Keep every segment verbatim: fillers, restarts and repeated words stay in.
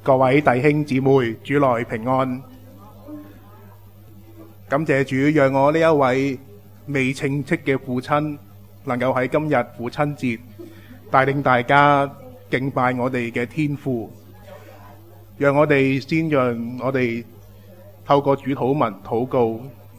各位弟兄姊妹，主內平安。感謝主，讓我呢一位未稱職嘅父親，能夠喺今日父親節帶領大家敬拜我哋嘅天父。讓我哋先讓我哋透過主禱文禱告。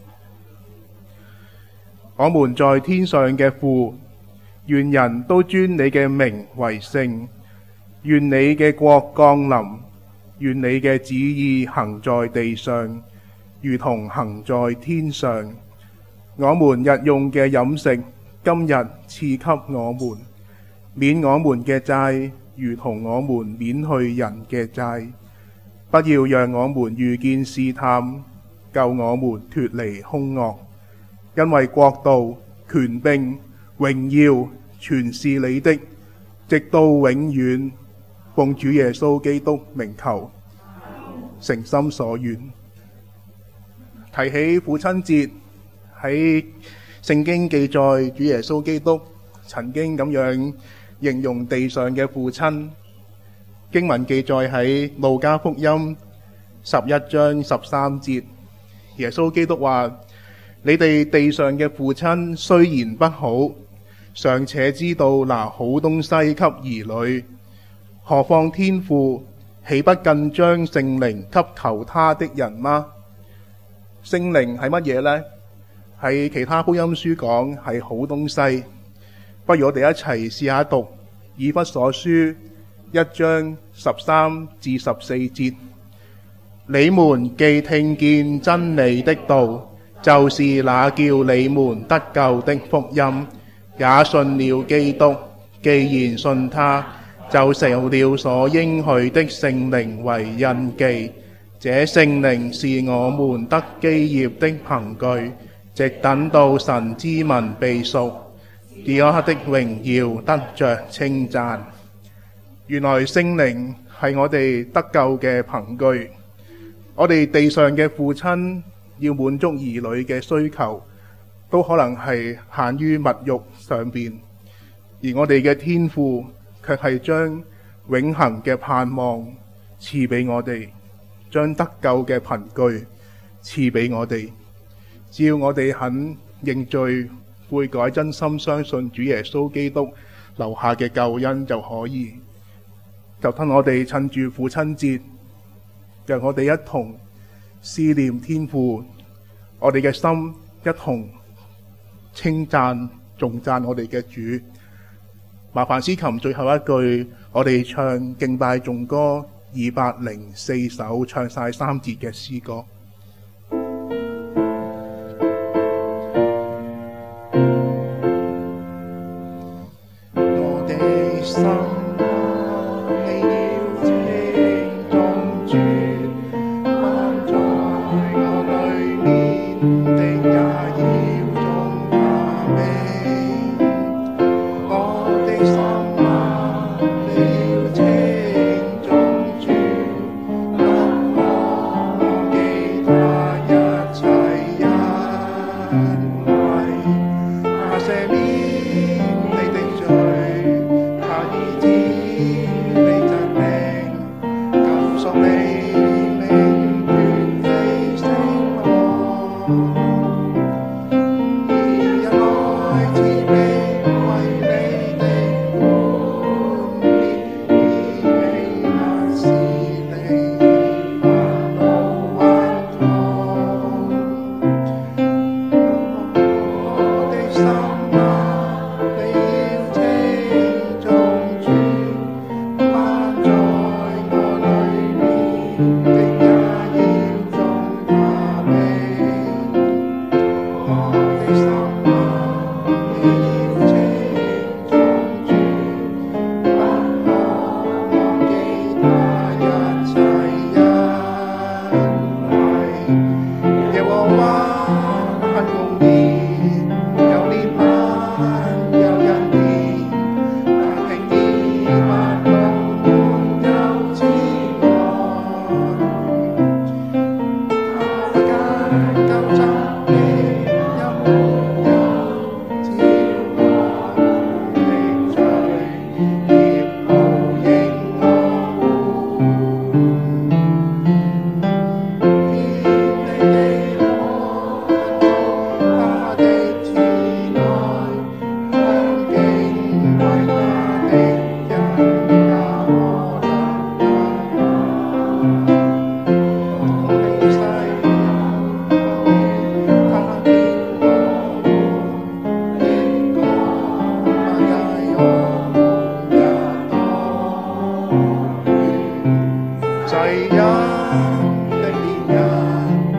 我們在天上嘅父，願人都尊你嘅名為聖，願你嘅國降臨，願你嘅旨意行在地上，如同行在天上。我們日用嘅飲食，今日賜給我們，免我們嘅債，如同我們免去人嘅債。不要讓我們遇見試探，救我們脫離兇惡。因為國度、權柄、榮耀，全是你的，直到永遠。奉主耶穌基督名求，誠心所願。提起父親節，喺聖經記載主耶穌基督曾經咁樣形容地上嘅父親。經文記載喺路加福音十一章十三節，耶穌基督話：你哋地上嘅父親雖然不好，尚且知道拿好東西給兒女，何況天父豈不更將聖靈給求他的人嗎？聖靈係乜嘢呢？喺其他福音書講係好東西。不如我哋一齊試下讀以弗所書一章十三至十四節。你們既聽見真理的道，就是那叫你們得救的福音，也信了基督。既然信他，就受了所應許的聖靈為印記。這聖靈是我們得基業的憑據，直等到神之民被贖，以他的榮耀得着稱讚。原來聖靈係我哋得救嘅憑據。我哋地上嘅父親要滿足兒女嘅需求，都可能係限於物欲上邊，而我哋嘅天父卻係將永恆嘅盼望賜俾我哋，將得救嘅憑據賜俾我哋。只要我哋肯認罪悔改，真心相信主耶穌基督留下嘅救恩就可以。就等我哋趁住父親節，讓我哋一同思念天父，我哋嘅心一同稱讚頌讚我哋嘅主。麻煩司琴最後一句，我哋唱敬拜頌歌二百零四首，唱晒三節嘅詩歌。我的心祭恩的憐人。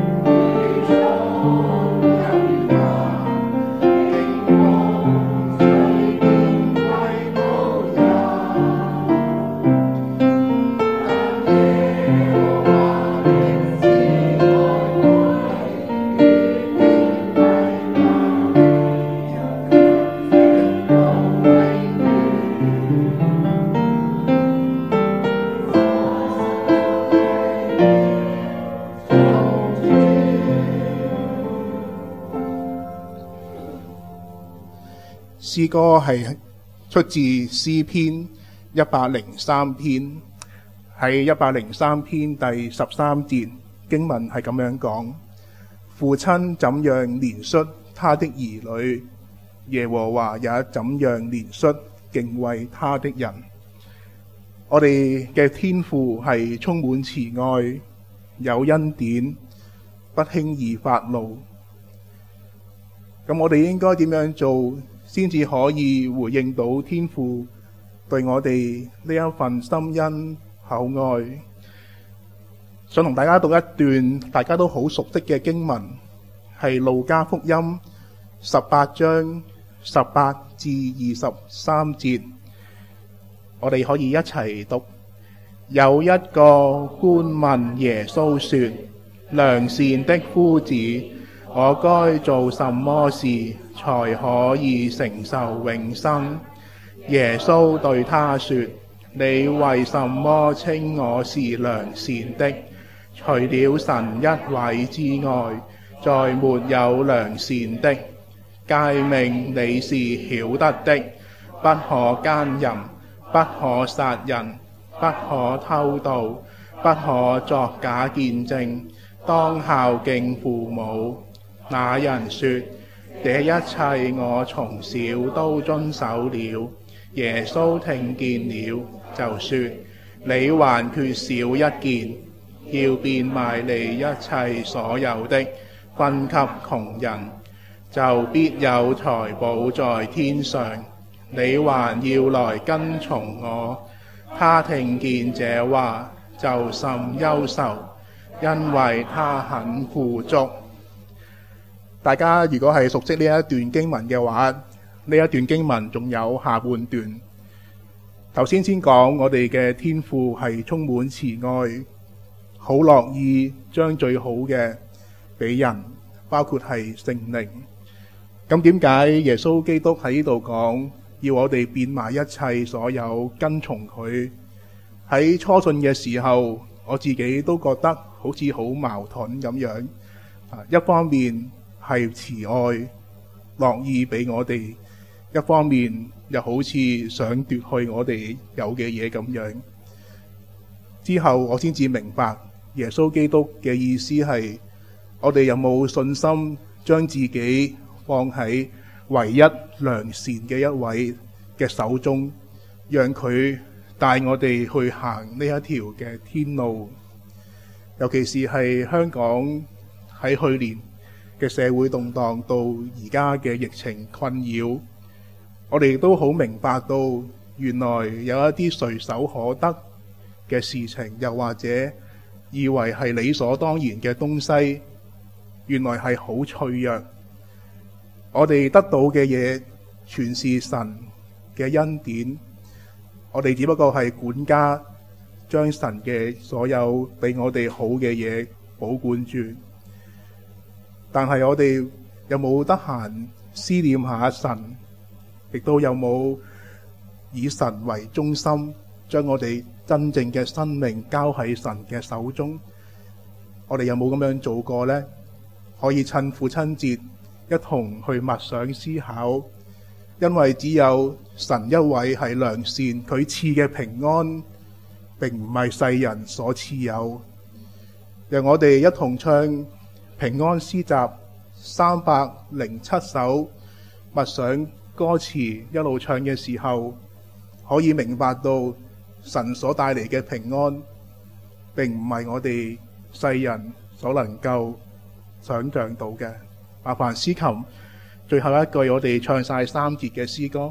詩歌係出自詩篇一百零三篇，喺一百零三篇第十三節經文係咁樣講：父親怎樣憐恤他的兒女，耶和華也怎樣憐恤敬畏他的人。我哋嘅天父係充滿慈愛，有恩典，不輕易發怒。咁我哋應該點樣做先至可以回應到天父對我哋呢一份深恩厚愛？想同大家讀一段大家都好熟悉嘅經文，係路加福音十八章十八至二十三節，我哋可以一齊讀。有一個官問耶穌說：良善的夫子，我該做什麼事才可以承受永生？耶穌對他說：你為什麼稱我是良善的？除了神一位之外，再沒有良善的。誡命你是曉得的：不可姦淫，不可殺人，不可偷盜，不可作假見證，當孝敬父母。那人說：這一切我從小都遵守了。耶穌聽見了，就說：你還缺少一件，要變賣你一切所有的，分給窮人，就必有財寶在天上。你還要來跟從我。他聽見這話，就甚憂愁，因為他很富足。大家如果係熟悉呢一段經文嘅話，呢一段經文仲有下半段。頭先先講我哋嘅天父係充滿慈愛，好樂意將最好嘅俾人，包括係聖靈。咁點解耶穌基督喺呢度講要我哋變賣一切所有跟從佢？喺初信嘅時候，我自己都覺得好似好矛盾咁樣。啊，一方面係慈愛，樂意俾我哋；一方面又好似想奪去我哋有嘅嘢咁樣。之後我先至明白耶穌基督嘅意思係，我哋有冇信心將自己放喺唯一良善嘅一位嘅手中，讓佢帶我哋去行呢一條嘅天路。尤其是係香港喺去年嘅社會動盪到而家嘅疫情困擾，我哋都好明白到原來有一啲隨手可得嘅事情，又或者以為係理所當然嘅東西，原來係好脆弱。我哋得到嘅嘢全是神嘅恩典，我哋只不過係管家，將神嘅所有俾我哋好嘅嘢保管住。但係我哋有冇得閒思念下神，亦都有冇以神為中心，將我哋真正嘅生命交喺神嘅手中？我哋有冇咁樣做過呢？可以趁父親節一同去默想思考，因為只有神一位係良善，佢賜嘅平安並唔係世人所賜有。讓我哋一同唱平安詩集三百零七首，默想歌詞，一路唱嘅時候，可以明白到神所帶嚟嘅平安並唔係我哋世人所能夠想象到嘅。麻煩司琴最後一句，我哋唱晒三節嘅詩歌。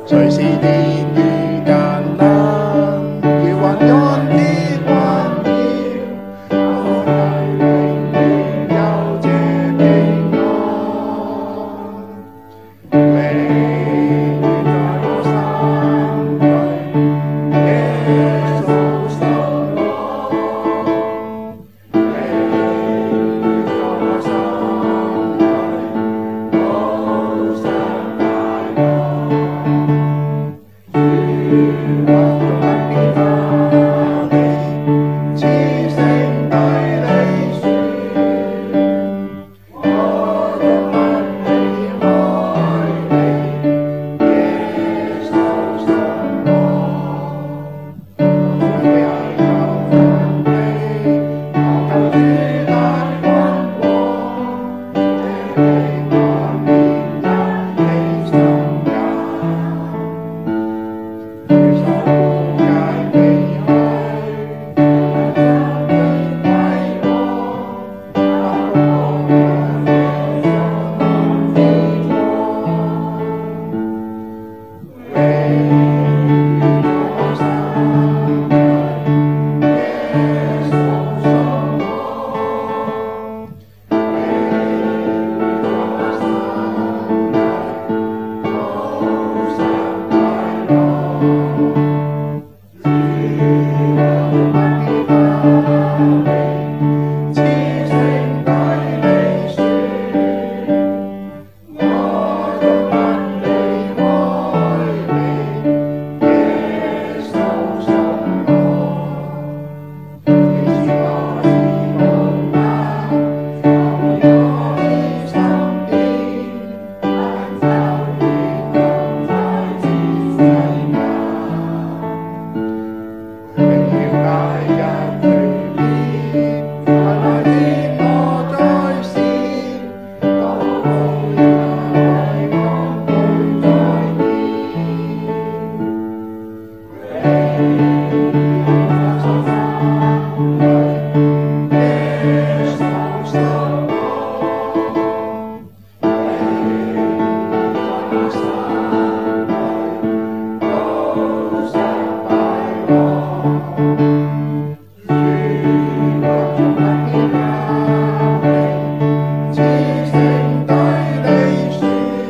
隨時年與艱難，如雲間的環繞，我內永遠有這平安。你在我心裏，耶穌心內，你在我心裏，好想快樂。主啊，縱不撇下你，此生對你説，我縱不離開你，耶穌信我。我也有份你，我求主帶君王，這平安連一起心間。如受無界避去，我將你歸我，百福無量的上岸之處。永遠在我心裏，耶穌信我。永遠在我心裏，好想快樂。主啊，縱不撇下你，此生對你説，我縱不離開你，耶穌信我。你是我至寶物，放於我的心邊，難找與能在此世間。榮耀大日蛻變，快來接我在先，到無人為我對在面。永遠在我心裏，耶穌信我。永遠在我心裏，好想快樂。主啊，縱不撇下你，此生對你説，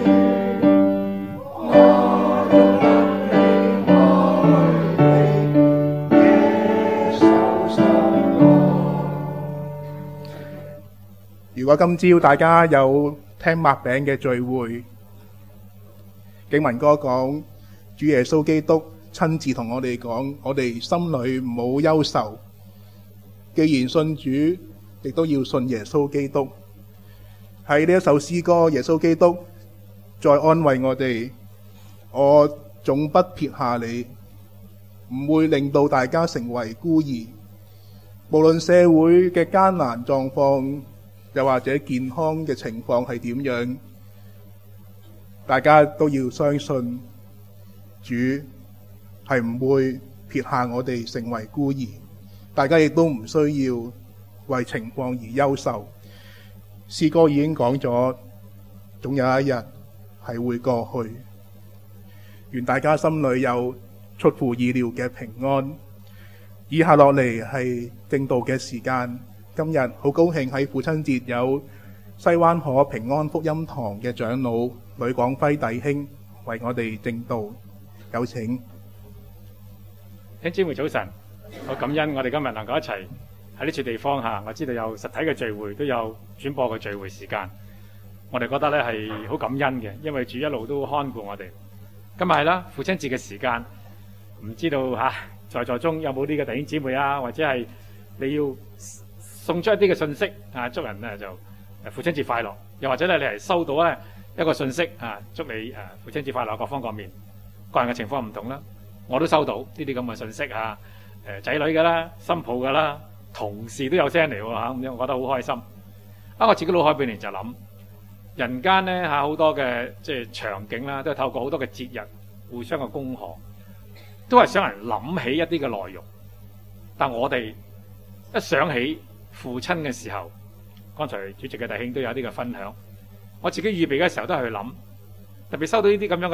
我縱不離開你，耶穌信我。如果今朝大家有聽擘餅嘅聚會，景文哥講主耶穌基督親自同我哋講，我哋心裏唔好憂愁。既然信主，亦都要信耶穌基督。喺呢一首詩歌，耶穌基督再安慰我哋：我總不撇下你，唔會令到大家成為孤兒。無論社會嘅艱難狀況，又或者健康嘅情況係點樣，大家都要相信主係唔會撇下我哋成為孤兒。大家亦都唔需要為情況而憂愁。詩歌已經講咗，總有一日係會過去。願大家心裏有出乎意料嘅平安。以下落嚟係正道嘅時間。今日好高興喺父親節有西灣河平安福音堂嘅長老呂廣輝弟兄為我哋正道，有請。 弟兄姊妹早晨，好感恩我哋今日能夠一齊喺呢處地方下，我知道有實體嘅聚會，都有轉播嘅聚會時間，我哋覺得咧係好感恩嘅，因為主一路都看顧我哋。今日係啦，父親節嘅時間，唔知道吓、啊、在座中有冇呢個弟兄姊妹啊，或者係你要送出一啲嘅信息啊，祝人咧就父親節快樂，又或者咧你係收到咧一個信息啊，祝你誒父親節快樂，各方各面，個人嘅情況唔同啦，我都收到呢啲咁嘅信息啊，誒仔女嘅啦，新抱嘅啦，同事都有聲嚟喎嚇，咁樣我覺得好開心。啊，我自己腦海邊嚟就諗，人間咧嚇好多嘅即係場景啦，都係透過好多嘅節日互相嘅恭賀，都係想人諗起一啲嘅內容。但我哋一想起父親嘅時候，剛才主席嘅弟兄都有啲嘅分享。我自己預備嘅時候都係去諗，特別收到呢啲咁樣嘅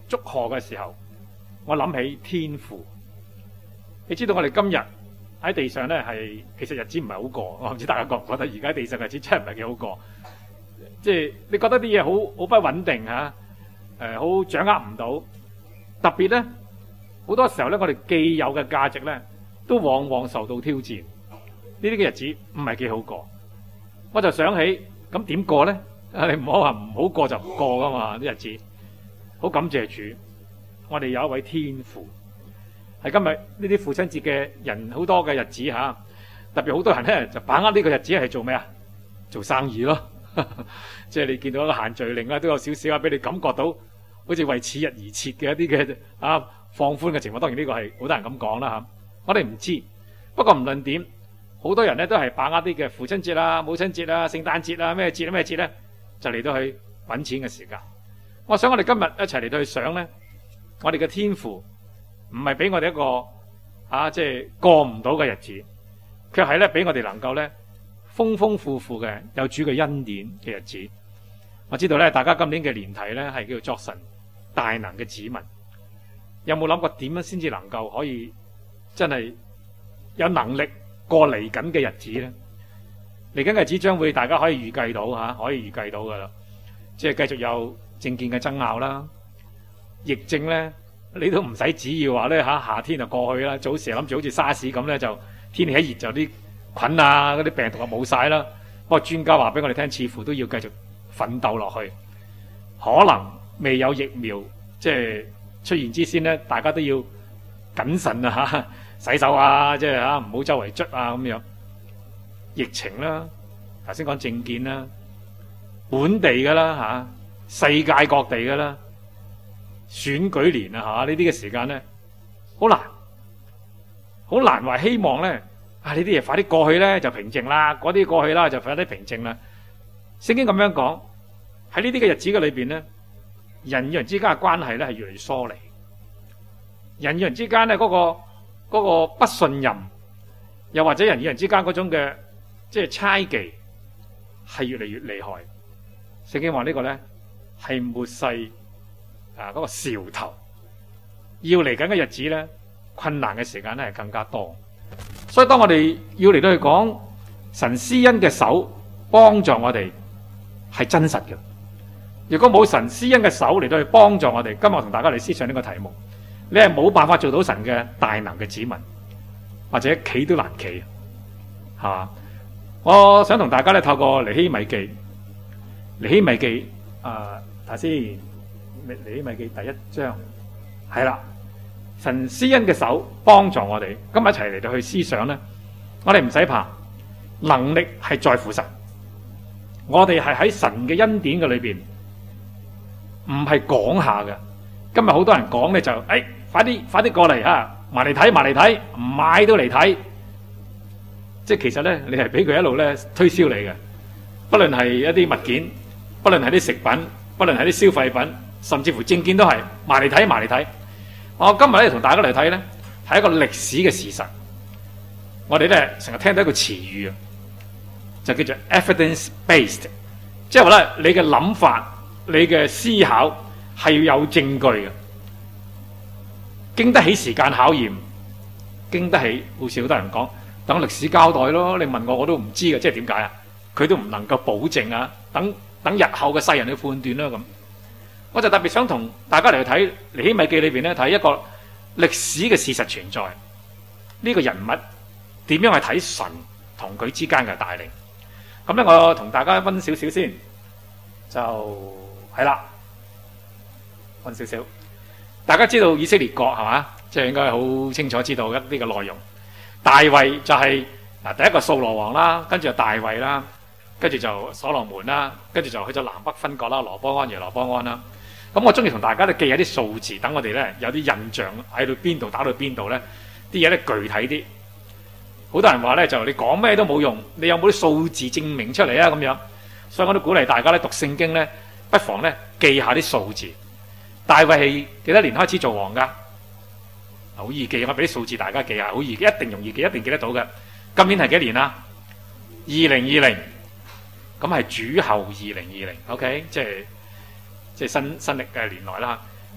祝賀嘅時候，我諗起天父。你知道我哋今日喺地上咧，係其實日子唔係好過，我唔知大家覺唔覺得而家地上日子真係唔係幾好過。即係你覺得啲嘢好好不穩定嚇，誒好掌握唔到。特別咧，好多時候咧，我哋既有嘅價值咧，都往往受到挑戰。呢啲嘅日子唔係幾好過。我就想起咁點過咧？你唔好話唔好過就唔過噶嘛，啲日子。好感謝主，我哋有一位天父。係今日呢啲父親節嘅人好多嘅日子嚇，特別好多人咧就把握呢個日子係做咩啊？做生意咯。即係你見到一個限聚令啦，都有少少啊，俾你感覺到好似為此日而設嘅一啲嘅啊放寬嘅情況。當然呢個係好多人咁講啦嚇，我哋唔知。不過唔論點，好多人咧都係把握啲嘅父親節啦、母親節啦、聖誕節啦、咩節咩節咧，就嚟到去揾錢嘅時間。我想我哋今日一齊嚟到去想咧，我哋嘅天父唔係俾我哋一個啊即係過唔到嘅日子，卻係咧俾我哋能夠咧豐豐富富嘅有主嘅恩典嘅日子。我知道咧，大家今年嘅年題咧係叫做作神大能嘅子民。有冇諗過點樣先至能夠可以真係有能力過嚟緊嘅日子咧？嚟緊嘅日子將會大家可以預計到吓，可以預計到噶啦，即係繼續有政見嘅爭拗啦，疫症咧你都唔使指意話咧吓，夏天就過去啦。早時諗住好似沙士咁咧，就天氣一熱就啲菌啊嗰啲病毒就冇晒啦。不過專家話俾我哋聽，似乎都要繼續奮鬥落去。可能未有疫苗即係出現之先咧，大家都要謹慎啊吓，洗手啊，即係吓唔好周圍捽啊咁樣。疫情啦，頭先講政見啦，本地噶啦吓，世界各地噶啦，選舉年啊吓，呢啲嘅時間咧好難，好難話希望咧啊呢啲嘢快啲過去咧就平靜啦，嗰啲過去啦就快啲平靜啦。聖經咁樣講，喺呢啲嘅日子嘅裏邊咧，人與人之間嘅關係咧係越嚟越疏離，人與人之間咧嗰個嗰個不信任，又或者人與人之間嗰種嘅即係猜忌，係越嚟越厲害。聖經話呢個咧係末世啊嗰個兆頭，要嚟緊嘅日子咧，困難嘅時間咧係更加多。所以當我哋要嚟到去講神施恩嘅手幫助我哋，係真實嘅。如果冇神施恩嘅手嚟到去幫助我哋，今日我同大家嚟思想呢個題目，你係冇辦法做到神嘅大能嘅子民，或者企都難企，係嘛？我想同大家咧透過尼希米記，尼希米記啊，睇下先，尼希米記第一章係啦，神施恩嘅手幫助我哋，今日一齊嚟到去思想咧，我哋唔使怕，能力係在乎神，我哋係喺神嘅恩典嘅裏邊，唔係講下嘅。今日好多人講咧就，誒、哎，快啲快啲過嚟吓，埋嚟睇埋嚟睇，唔買都嚟睇。即係其實咧，你係俾佢一路咧推銷你嘅，不論係一啲物件，不論係啲食品，不論係啲消費品，甚至乎證件都係埋嚟睇埋嚟睇。我今日咧同大家嚟睇咧，係一個歷史嘅事實。我哋咧成日聽到一個詞語啊，就叫做 evidence based， 即係話咧你嘅諗法、你嘅思考係要有證據嘅，經得起時間考驗，經得起好似好多人講等歷史交代咯。你問我我都唔知嘅，即係點解啊？佢都唔能夠保證啊，等等日後嘅世人去判斷啦咁。我就特別想同大家嚟去睇尼希米記裏邊咧，睇一個歷史嘅事實存在，呢個人物點樣去睇神同佢之間嘅帶領。咁咧，我同大家分少少先，就係啦，分少少。大家知道以色列國係嘛？即係應該好清楚知道一啲嘅內容。大衛就係嗱第一個掃羅王啦，跟住就大衛啦，跟住就所羅門啦，跟住就去咗南北分割啦，羅波安、耶羅波安啦。咁我中意同大家咧記下啲數字，等我哋咧有啲印象喺到邊度打到邊度咧，啲嘢咧具體啲。好多人話咧就你講咩都冇用，你有冇啲數字證明出嚟啊？咁樣，所以我都鼓勵大家咧讀聖經咧，不妨咧記下啲數字。大衛係幾多年開始做王噶？好易記，我俾啲數字大家記下，好易記，一定容易記，一定記得到嘅。今年係幾年啊？二零二零，咁係主後二零二零 ，OK， 即係即係新新歷嘅年來啦。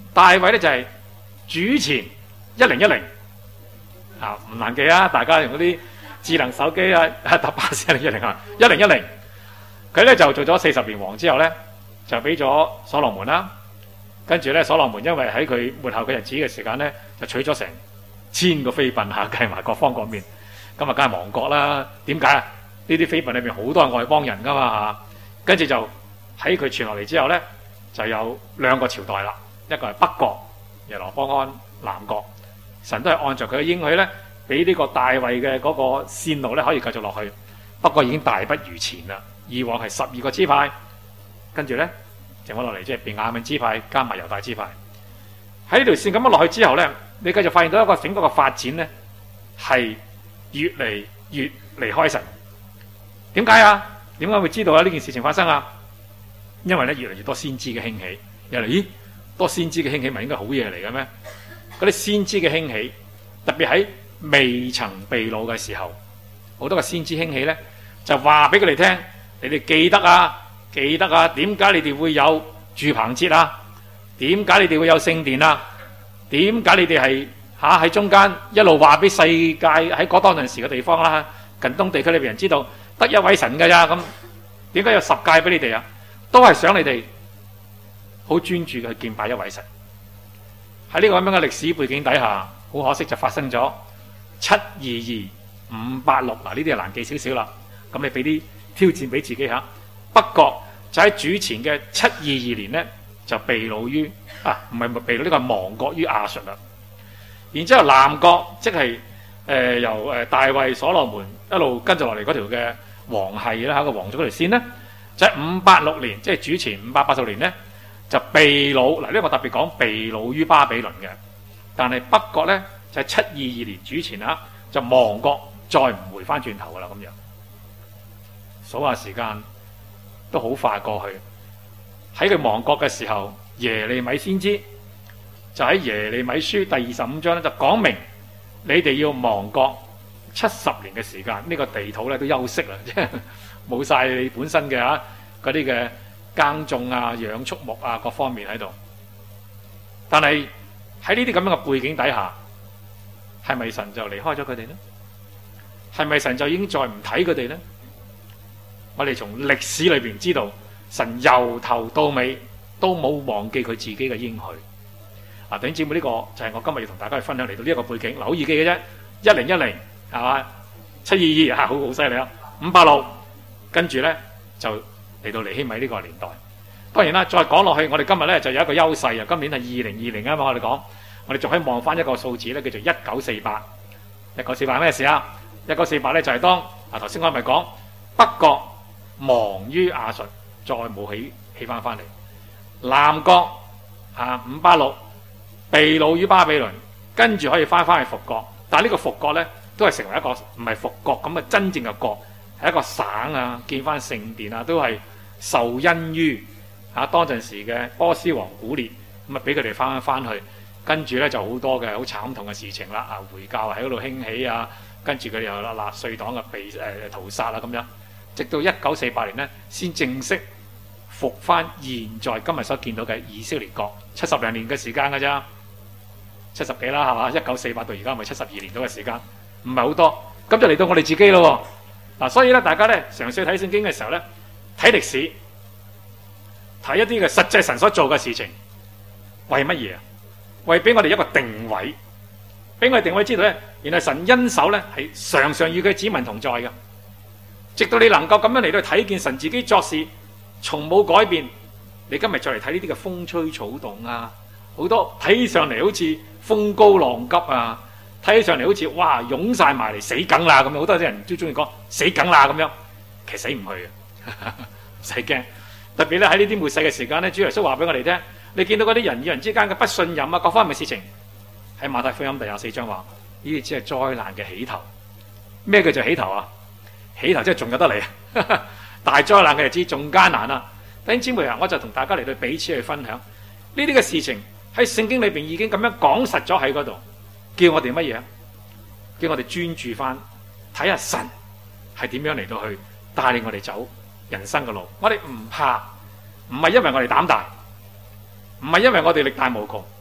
大衛咧就係主前一零一零啊，唔難記啊！大家用嗰啲智能手機啊，搭巴士一零一零啊，一零一零。佢咧就做咗四十年王之後咧，就俾咗所羅門啦。跟住咧，所羅門因為喺佢末後嘅日子嘅時間咧，就娶咗成千個妃嬪嚇，計埋各方各面，咁啊梗係亡國啦。點解啊？呢啲妃嬪裏面好多係外邦人噶嘛嚇。跟住就喺佢傳落嚟之後咧，就有兩個朝代啦，一個係北國耶羅波安，南國神都係按照佢嘅應許咧，俾呢個大衛嘅嗰個線路咧可以繼續落去。不過已經大不如前啦。以往係十二個支派，跟住咧剩翻落嚟即係便雅憫支派加埋猶大支派。喺呢條線咁樣落去之後咧，你繼續發現到一個整個嘅發展咧係越嚟越離開神。點解啊？點解會知道啊？呢件事情發生啊？因為咧越嚟越多先知嘅興起，又嚟咦多先知嘅興起，咪應該好嘢嚟嘅咩？嗰啲先知嘅興起，特別喺未曾被擄嘅時候，好多嘅先知興起咧，就話俾佢哋聽。你哋記得啊，記得啊，點解你哋會有住棚節啊？點解你哋會有聖殿啊？點解你哋係嚇喺中間一路話俾世界喺嗰當陣時嘅地方啦、啊，近東地區裏邊人知道得一位神㗎咋咁？點解有十誡俾你哋啊？都係想你哋好專注嘅去敬拜一位神。喺呢個咁樣嘅歷史背景底下，好可惜就發生咗七二二、五八六嗱，呢啲係難記少少啦。咁你俾啲挑戰俾自己嚇，北國就喺主前嘅七二二年呢，就被擄於啊，唔係被擄呢個亡國於亞述啦。然之後南國即係誒、呃、由誒大衛所羅門一路跟住落嚟嗰條嘅王系啦，個王族嗰條線呢，就喺五八六年，即係主前五百八十年呢，就被擄嗱。呢、這個特別講被擄於巴比倫嘅，但係北國呢，就喺七二二年主前啊，就亡國，再唔回翻轉頭噶啦咁樣。數下時間都好快過去。喺佢亡國嘅時候，耶利米先知就喺耶利米書第二十五章咧，就講明你哋要亡國七十年嘅時間，呢、這個地土咧都休息啦，即係冇晒你本身嘅嚇嗰啲嘅耕種啊、養畜牧啊各方面喺度。但係喺呢啲咁樣嘅背景底下，係咪神就離開咗佢哋呢？係咪神就已經再唔睇佢哋呢？我哋從歷史裏邊知道，神由頭到尾都冇忘記佢自己嘅應許。啊，弟兄姊妹，呢個就係我今日要同大家去分享嚟到呢一個背景。嗱，好易記嘅啫，一零一零係嘛，七二二嚇，好好犀利啊，五八六，跟住咧就嚟到尼希米呢個年代。當然啦，再講落去，我哋今日咧就有一個優勢啊。今年係二零二零啊嘛，我哋講，我哋仲可以望翻一個數字咧，叫做一九四八。一九四八咩事啊？一九四八咧就係當啊頭先我咪講北國亡於亞述，再冇起起翻翻嚟。南國啊五八六被擄於巴比倫，跟住可以翻翻去復國。但係呢個復國咧，都係成為一個唔係復國咁嘅真正嘅國，係一個省啊，建翻聖殿啊，都係受恩於啊當陣時嘅波斯王古列，咁啊俾佢哋翻翻去。跟住咧就好多嘅好慘痛嘅事情啦，啊回教喺嗰度興起啊，跟住佢哋又納粹黨嘅被誒、呃、屠殺啦咁樣。直到一九四八年咧，先正式復翻現在今日所見到嘅以色列國，七十零年嘅時間㗎咋，七十幾啦係嘛？一九四八到而家咪七十二年到嘅時間，唔係好多。咁就嚟到我哋自己咯。嗱、啊，所以咧，大家咧嘗試睇聖經嘅時候咧，睇歷史，睇一啲嘅實際神所做嘅事情，為乜嘢啊？為俾我哋一個定位，俾我哋定位知道咧，原來神恩手咧係常常與佢子民同在嘅。直到你能夠咁樣嚟到睇見神自己作事，從冇改變。你今日再嚟睇呢啲嘅風吹草動啊，好多睇上嚟好似風高浪急啊，睇起上嚟好似哇湧晒埋嚟死梗啦咁樣，好多啲人都中意講死梗啦咁樣，其實死唔去嘅，唔使驚。特別咧喺呢啲末世嘅時間咧，主耶穌話俾我哋聽，你見到嗰啲人與人之間嘅不信任啊，各方面嘅事情，喺馬太福音第廿四章話，呢啲只係災難嘅起頭。咩叫做起頭啊？起頭即係仲有得嚟啊！大災難嘅日子仲艱難啊！弟兄姊妹啊，我就同大家嚟到彼此去分享呢啲嘅事情，喺聖經裏邊已經咁樣講實咗喺嗰度，叫我哋乜嘢啊？叫我哋專注翻睇下神係點樣嚟到去帶領我哋走人生嘅路。我哋唔怕，唔係因為我哋膽大，唔係因為我哋力大無窮，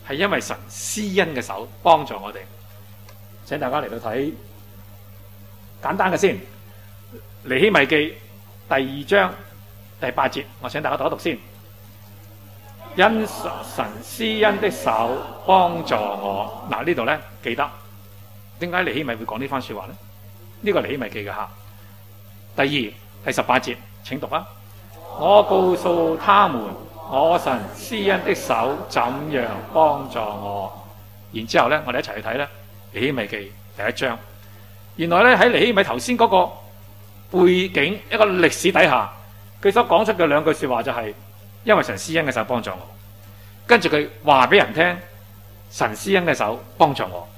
係因為神施恩嘅手幫助我哋。請大家嚟到睇簡單嘅先，尼希米記第二章第八節，我請大家讀一讀先。因神施恩的手幫助我，嗱呢度呢，記得點解尼希米會講呢番說話呢？呢、這個尼希米記嘅吓。第二第十八節，請讀啊！我告訴他們，我神施恩的手怎樣幫助我。然之後呢，我哋一齊去睇呢尼希米記第一章。原來呢，喺尼希米頭先嗰個背景一個歷史底下，佢所講出嘅兩句說話就係、是。因為神施恩嘅手幫助我，跟住佢話俾人聽，神施恩嘅手幫助我，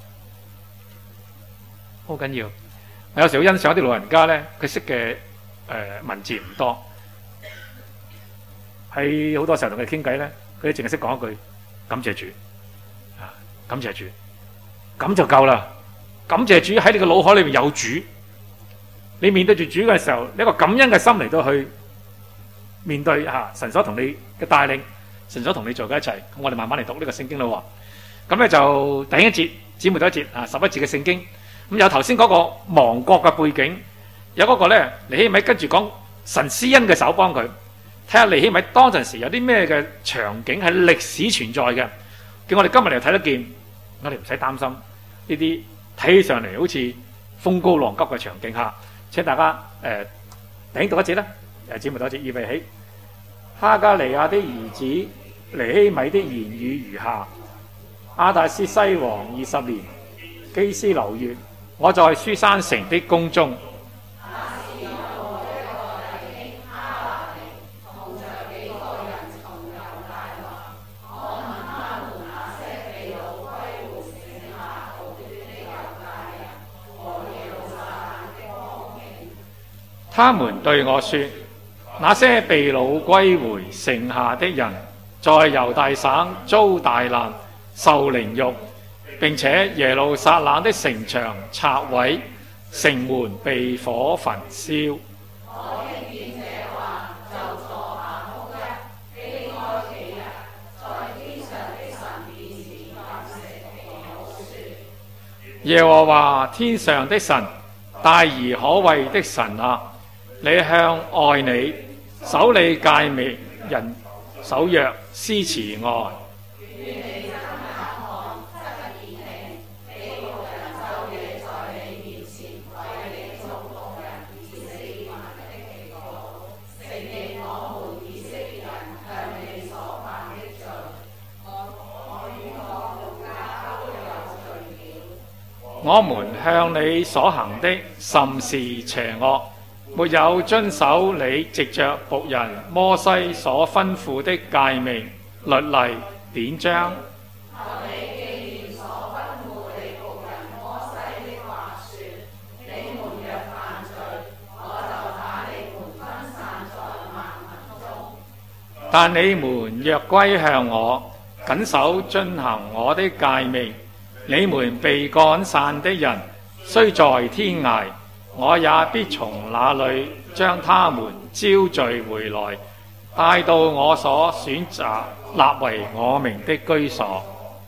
好緊要。我有時好欣賞啲老人家呢，佢識嘅誒文字唔多，喺好多時候同佢傾偈呢，佢哋淨係識講一句感謝主，啊感謝主，咁就夠啦。感謝主喺你個腦海裏面有主，你面對住主嘅時候，你一個感恩嘅心嚟到去。面對吓神所同你嘅帶領，神所同你做嘅一切，咁我哋慢慢嚟讀呢個聖經咯。咁咧就第一節，姊妹第一節啊，十一節嘅聖經。咁有頭先嗰個亡國嘅背景，有嗰個咧尼希米跟住講神施恩嘅手幫佢。睇下尼希米當陣時有啲咩嘅場景係歷史存在嘅，叫我哋今日嚟睇得見，我哋唔使擔心呢啲睇起上嚟好似風高浪急嘅場景下。請大家誒，頂、呃、讀一節啦。誒，姊妹多謝，預備起。哈加利亞的兒子尼希米的言語如下：亞達薛西王二十年，基斯流月，我在書珊城的宮中。他們對我說：那些被擄歸回剩下的人，在猶大省遭大難，受凌辱，並且耶路撒冷的城牆拆毀，城門被火焚燒。我聽見這話，就坐下哭泣，悲哀幾日，在天上的神面前禁食祈禱說：耶和華天上的神，大而可畏的神啊！你向愛你、守你誡命人守約施慈愛。我們向你所行的甚是邪惡，沒有遵守你藉着僕人摩西所吩咐的誡命、律例、典章。求你記念所吩咐你僕人摩西的話說：你們若犯罪，我就把你們分散在萬民中。但你們若歸向我，謹守遵行我的誡命，你們被趕散的人，雖在天涯，我也必從那裏將他們招聚回來，帶到我所選擇立為我名的居所。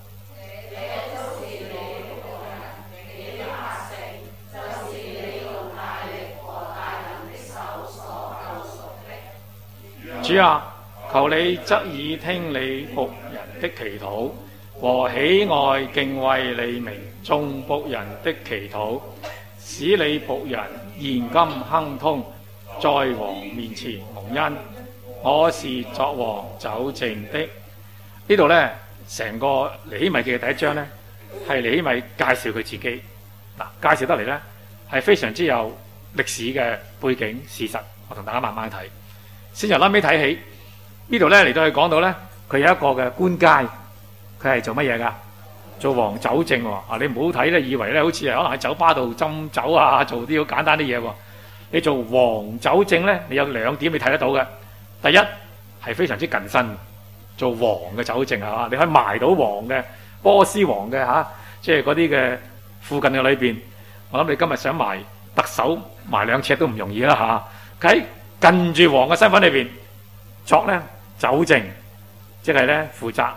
主啊，求你側耳聽你僕人的祈禱，和喜愛敬畏你名眾僕人的祈禱，使你僕人現今亨通，在王面前蒙恩。我是作王酒政的。呢度呢，成個尼希米記嘅第一章呢，係尼希米介紹佢自己。嗱，介紹得嚟呢，係非常之有歷史嘅背景事實。我同大家慢慢睇，先由啱尾睇起。呢度呢，嚟到去講到呢，佢有一個嘅官階，佢係做乜嘢噶？做王酒政喎。啊，你唔好睇咧，以為咧好似係可能喺酒吧度斟酒啊，做啲好簡單啲嘢喎。你做王酒政咧，你有兩點你睇得到嘅。第一係非常之近身，做王嘅酒政係嘛？你可以埋到王嘅波斯王嘅嚇，即係嗰啲嘅附近嘅裏邊。我諗你今日想埋特首埋兩尺都唔容易啦嚇。喺近住王嘅身份裏邊作咧酒政，即係咧負責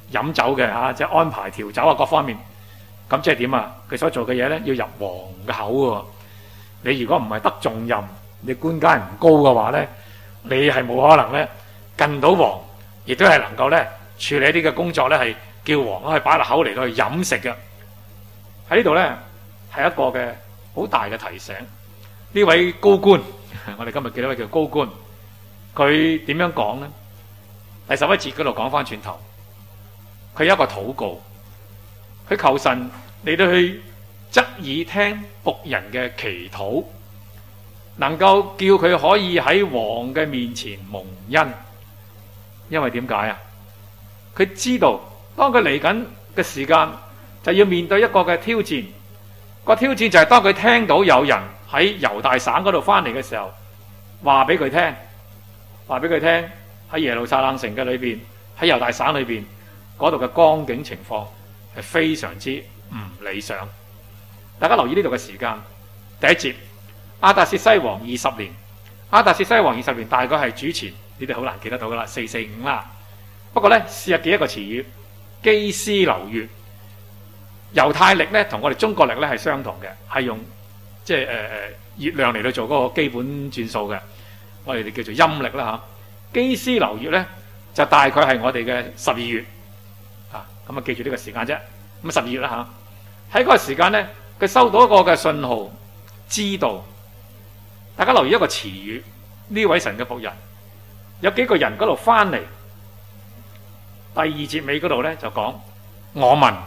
飲酒嘅嚇，即係安排調酒啊各方面。咁即係點啊？佢所做嘅嘢咧要入王嘅口喎。你如果唔係得重任，你官階唔高嘅話咧，你係冇可能咧近到王，亦都係能夠咧處理一啲嘅工作咧，係叫王可以擺落口嚟到去飲食嘅。喺呢度咧係一個嘅好大嘅提醒。呢位高官，我哋今日記得位叫高官，佢點樣講咧？第十一節嗰度講翻轉頭，佢有一個禱告。佢求神嚟到去側耳聽僕人嘅祈禱，能夠叫佢可以喺王嘅面前蒙恩。因為點解啊？佢知道當佢嚟緊嘅時間就要面對一個嘅挑戰。個挑戰就係當佢聽到有人喺猶大省嗰度翻嚟嘅時候，話俾佢聽，話俾佢聽喺耶路撒冷城嘅裏邊，喺猶大省裏邊嗰度嘅光景情況係非常之唔理想。大家留意呢度嘅時間，第一節，亞達薛西王二十年，亞達薛西王二十年大概係主前，你哋好難記得到噶啦，四四五啦。不過呢，試下記一個詞語，基斯流月。猶太曆咧同我哋中國曆咧係相同嘅，係用即係誒誒月亮嚟到做嗰個基本轉數嘅，我哋叫做陰曆啦嚇。基斯流月咧就大概係我哋嘅十二月啊，咁啊記住呢個時間啫。咁十二月啦嚇，喺嗰個時間咧，佢收到一個嘅信號，知道大家留意一個詞語，呢位神嘅僕人有幾個人嗰度翻嚟，第二節尾嗰度咧就講我問。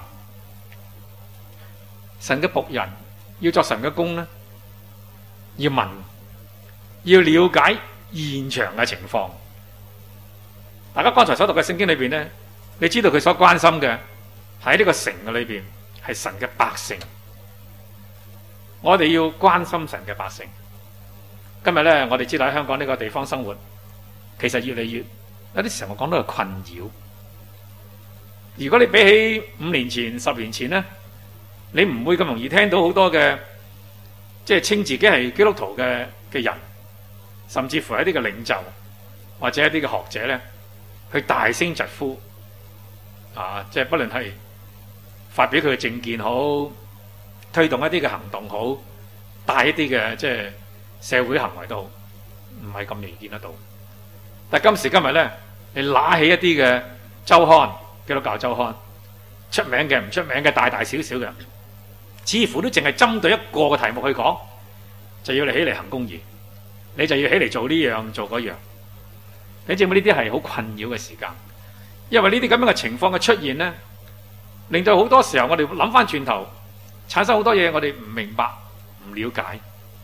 神嘅僕人要作神嘅工呢，要問，要了解現場嘅情況。大家剛才所讀嘅聖經裏邊呢，你知道佢所關心嘅喺呢個城嘅裏邊係神嘅百姓。我哋要關心神嘅百姓。今日呢，我哋知道喺香港呢個地方生活，其實越嚟越有啲時候我講到係困擾。如果你比起五年前、十年前呢，你唔會咁容易聽到好多嘅，即係稱自己係基督徒嘅嘅人，甚至乎係一啲嘅領袖或者一啲嘅學者咧，去大聲疾呼，啊！即係不論係發表佢嘅政見好，推動一啲嘅行動好，帶一啲嘅即係社會行為都好，唔係咁容易見得到。但係今時今日咧，你拿起一啲嘅週刊，基督教週刊，出名嘅、唔出名嘅、大大小小嘅，似乎都淨係針對一個嘅題目去講，就要你起嚟行公義，你就要起嚟做呢樣做嗰樣。你知唔知呢啲係好困擾嘅時間？因為呢啲咁樣嘅情況嘅出現呢，令到好多時候我哋諗翻轉頭，產生好多嘢我哋唔明白、唔了解。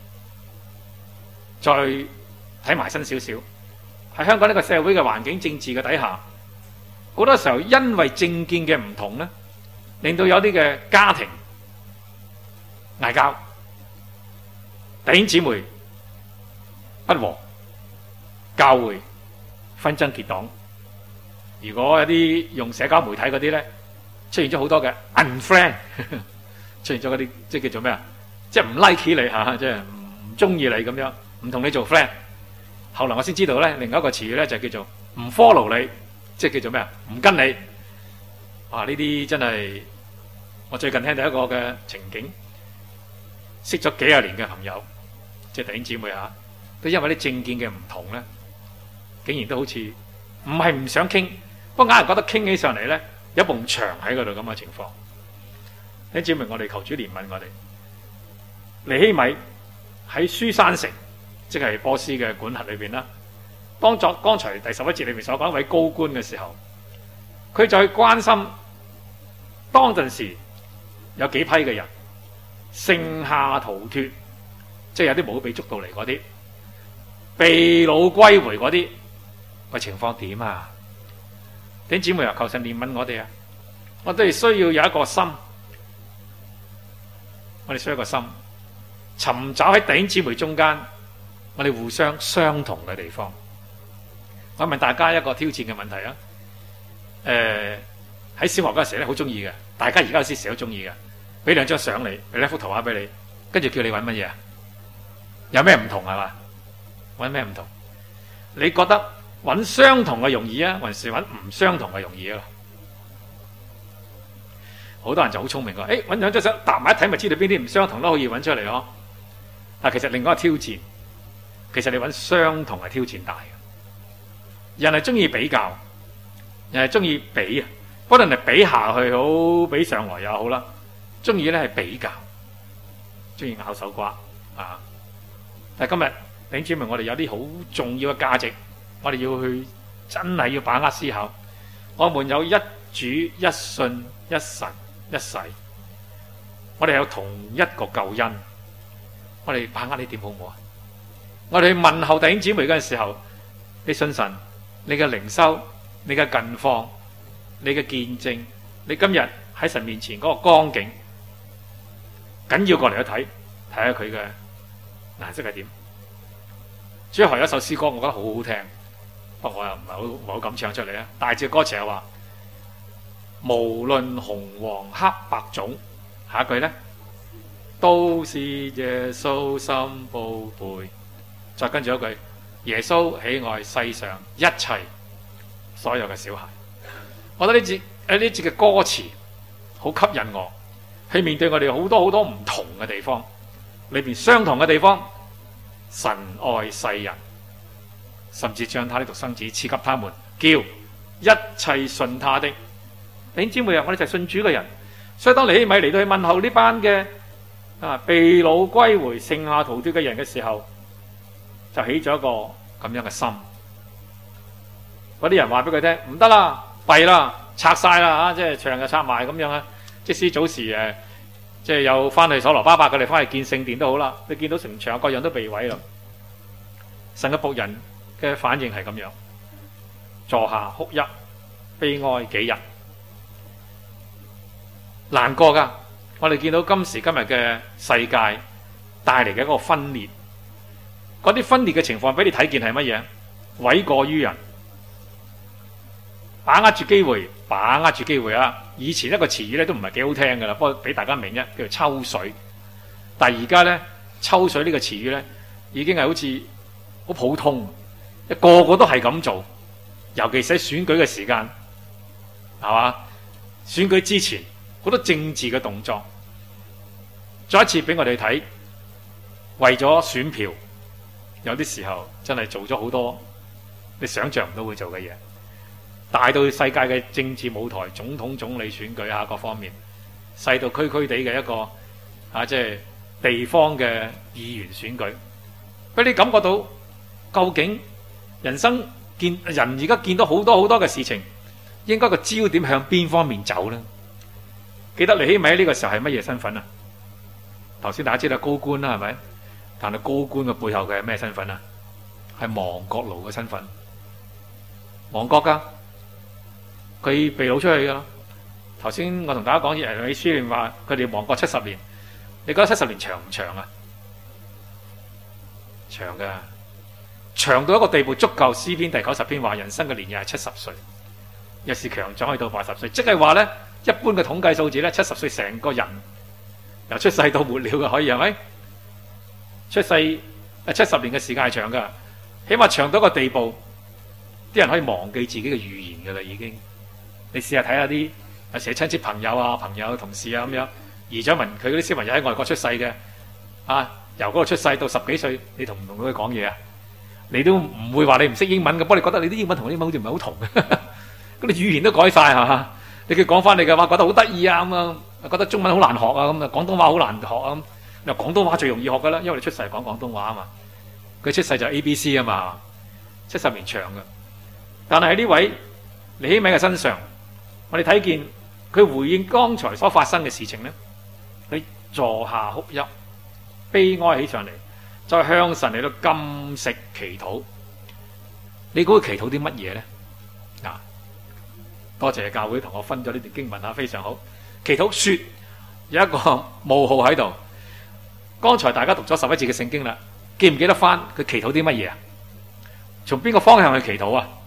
再睇埋新少少，喺香港呢個社會嘅環境、政治嘅底下，好多時候因為政見嘅唔同呢，令到有啲嘅家庭嗌交，弟兄姊妹不和，教會紛爭結黨。如果有啲用社交媒體嗰啲咧，出現咗好多嘅 unfriend， 出現咗嗰啲即係叫做咩啊？即係唔 like 你嚇，即係唔中意你咁樣，唔同你做 friend。後來我先知道咧，另外一個詞語咧就叫做唔 follow 你，即係叫做咩啊？唔跟你。哇！呢啲真係我最近聽到一個嘅情景。識咗幾廿年嘅朋友，即係弟兄姊妹嚇，都因為啲政見嘅唔同咧，竟然都好似唔係唔想傾，不過硬係覺得傾起上嚟咧，有一埲牆喺嗰度咁嘅情況。弟兄姊妹，我哋求主憐憫我哋。尼希米喺書珊城，即係波斯嘅管轄裏邊啦。當作剛才第十一節裏面所講一位高官嘅時候，佢就去關心當陣時有幾批嘅人。剩下逃脫，即係有啲冇被捉到嚟嗰啲，被擄歸回嗰啲，個情況點啊？弟兄姊妹啊，求神憐憫我哋啊！我哋需要有一個心，我哋需要一個心，尋找喺弟兄姊妹中間，我哋互相相同嘅地方。我問大家一個挑戰嘅問題啊！誒、呃，喺小學嗰時咧好中意嘅，大家而家先時都中意嘅。俾兩張相你，俾一幅圖畫俾你，跟住叫你揾乜嘢啊？有咩唔同係嘛？揾咩唔同？你覺得揾相同嘅容易啊，還是揾唔相同嘅容易啊？ 好多人就好聰明㗎，誒揾兩張相搭埋一睇，咪知道邊啲唔相同都可以揾出嚟咯。但其實另外一個挑戰，其實你揾相同係挑戰大嘅。人係中意比較，人係中意比啊，不論係比下去好，比上來又好啦，中意咧係比較，中意咬手瓜啊！但係今日弟兄姊妹，我哋有啲好重要嘅價值，我哋要去真係要把握思考。我們有一主、一信、一神、一洗，我哋有同一個救恩，我哋把握呢點好唔好啊？我哋去問候弟兄姊妹嗰陣時候，你信神，你嘅靈修，你嘅近況，你嘅見證，你今日喺神面前嗰個光景，緊要過嚟去睇，睇下佢嘅顏色係點。最後有一首詩歌，我覺得好好聽，不過我又唔係好唔係好敢唱出嚟啊。大致歌詞係話，無論紅黃黑白種，下一句呢，都是耶穌心寶貝。再跟住一句，耶穌喜愛世上一切所有嘅小孩。我覺得呢節誒呢節嘅歌詞好吸引我，去面對我哋好多好多唔同嘅地方，裏邊相同嘅地方，神愛世人，甚至將他的獨生子賜給他們，叫一切信他的。弟兄姊妹啊，我哋就係信主嘅人，所以當尼希米嚟到去問候呢班嘅啊被擄歸回、剩下逃脫嘅人嘅時候，就起咗一個咁樣嘅心。嗰啲人話俾佢聽，唔得啦，弊啦，拆晒啦嚇，即係牆又拆埋咁樣啊！即使早時誒，即係有翻去所羅巴伯佢哋翻去建聖殿都好啦，你見到城牆各樣都被毀啦。神嘅僕人嘅反應係咁樣，坐下哭泣，悲哀幾日，難過㗎。我哋見到今時今日嘅世界帶嚟嘅一個分裂。嗰啲分裂嘅情況俾你睇見係乜嘢？諉過於人，把握住機會，把握住機會啊！以前一個詞語咧都唔係幾好聽噶啦，不過俾大家明一，叫做抽水。但係而家咧，抽水呢個詞語咧，已經係好似好普通，一個個都係咁做。尤其是喺選舉嘅時間，係嘛？選舉之前好多政治嘅動作，再一次俾我哋睇，為咗選票。有啲時候真係做咗好多你想象唔到會做嘅嘢，大到世界嘅政治舞台、總統、總理選舉啊各方面，細到區區地嘅一個啊即係地方嘅議員選舉，俾你感覺到究竟人生見人而家見到好多好多嘅事情，應該個焦點向邊方面走呢？記得尼希米喺呢個時候係乜嘢身份啊？頭先大家知道高官啦，係咪？但係高官嘅背後嘅係咩身份啊？係亡國奴嘅身份，亡國噶，佢被擄出去噶。頭先我同大家講，耶利米書裏面話佢哋亡國七十年，你覺得七十年長唔長啊？長噶，長到一個地步，足夠詩篇第九十篇話人生嘅年日係七十歲，若是強壯去到八十歲，即係話咧，一般嘅統計數字咧，七十歲成個人由出世到末了嘅，可以係咪？出世誒七十年嘅時間係長噶，起碼長到一個地步，啲人可以忘記自己嘅預言噶啦，已經。你試下睇下啲有時親戚朋友啊、朋友同事啊咁樣，姨丈文佢嗰啲小朋友喺外國出世嘅，啊由嗰度出世到十幾歲，你同唔同佢講嘢啊？你都唔會話你唔識英文嘅，不過你覺得你啲英文同啲英文好似唔係好同，咁你語言都改晒係嘛？你佢講翻你嘅話，覺得好得意啊咁啊，覺得中文好難學啊咁啊，廣東話好難學啊咁。嗱，廣東話最容易學噶啦，因為你出世講廣東話啊嘛。佢出世就 A B C 啊嘛，七十年長嘅。但係喺呢位尼希米嘅身上，我哋睇見佢回應剛才所發生嘅事情咧，佢坐下哭泣，悲哀起上嚟，再向神嚟到禁食祈禱。你估佢祈禱啲乜嘢咧？嗱，多謝教會同我分咗呢段經文啊，非常好。祈禱說有一個冒號喺度。剛才大家讀咗十一節嘅聖經啦，記唔記得翻佢祈禱啲乜嘢啊？從邊個方向去祈禱啊？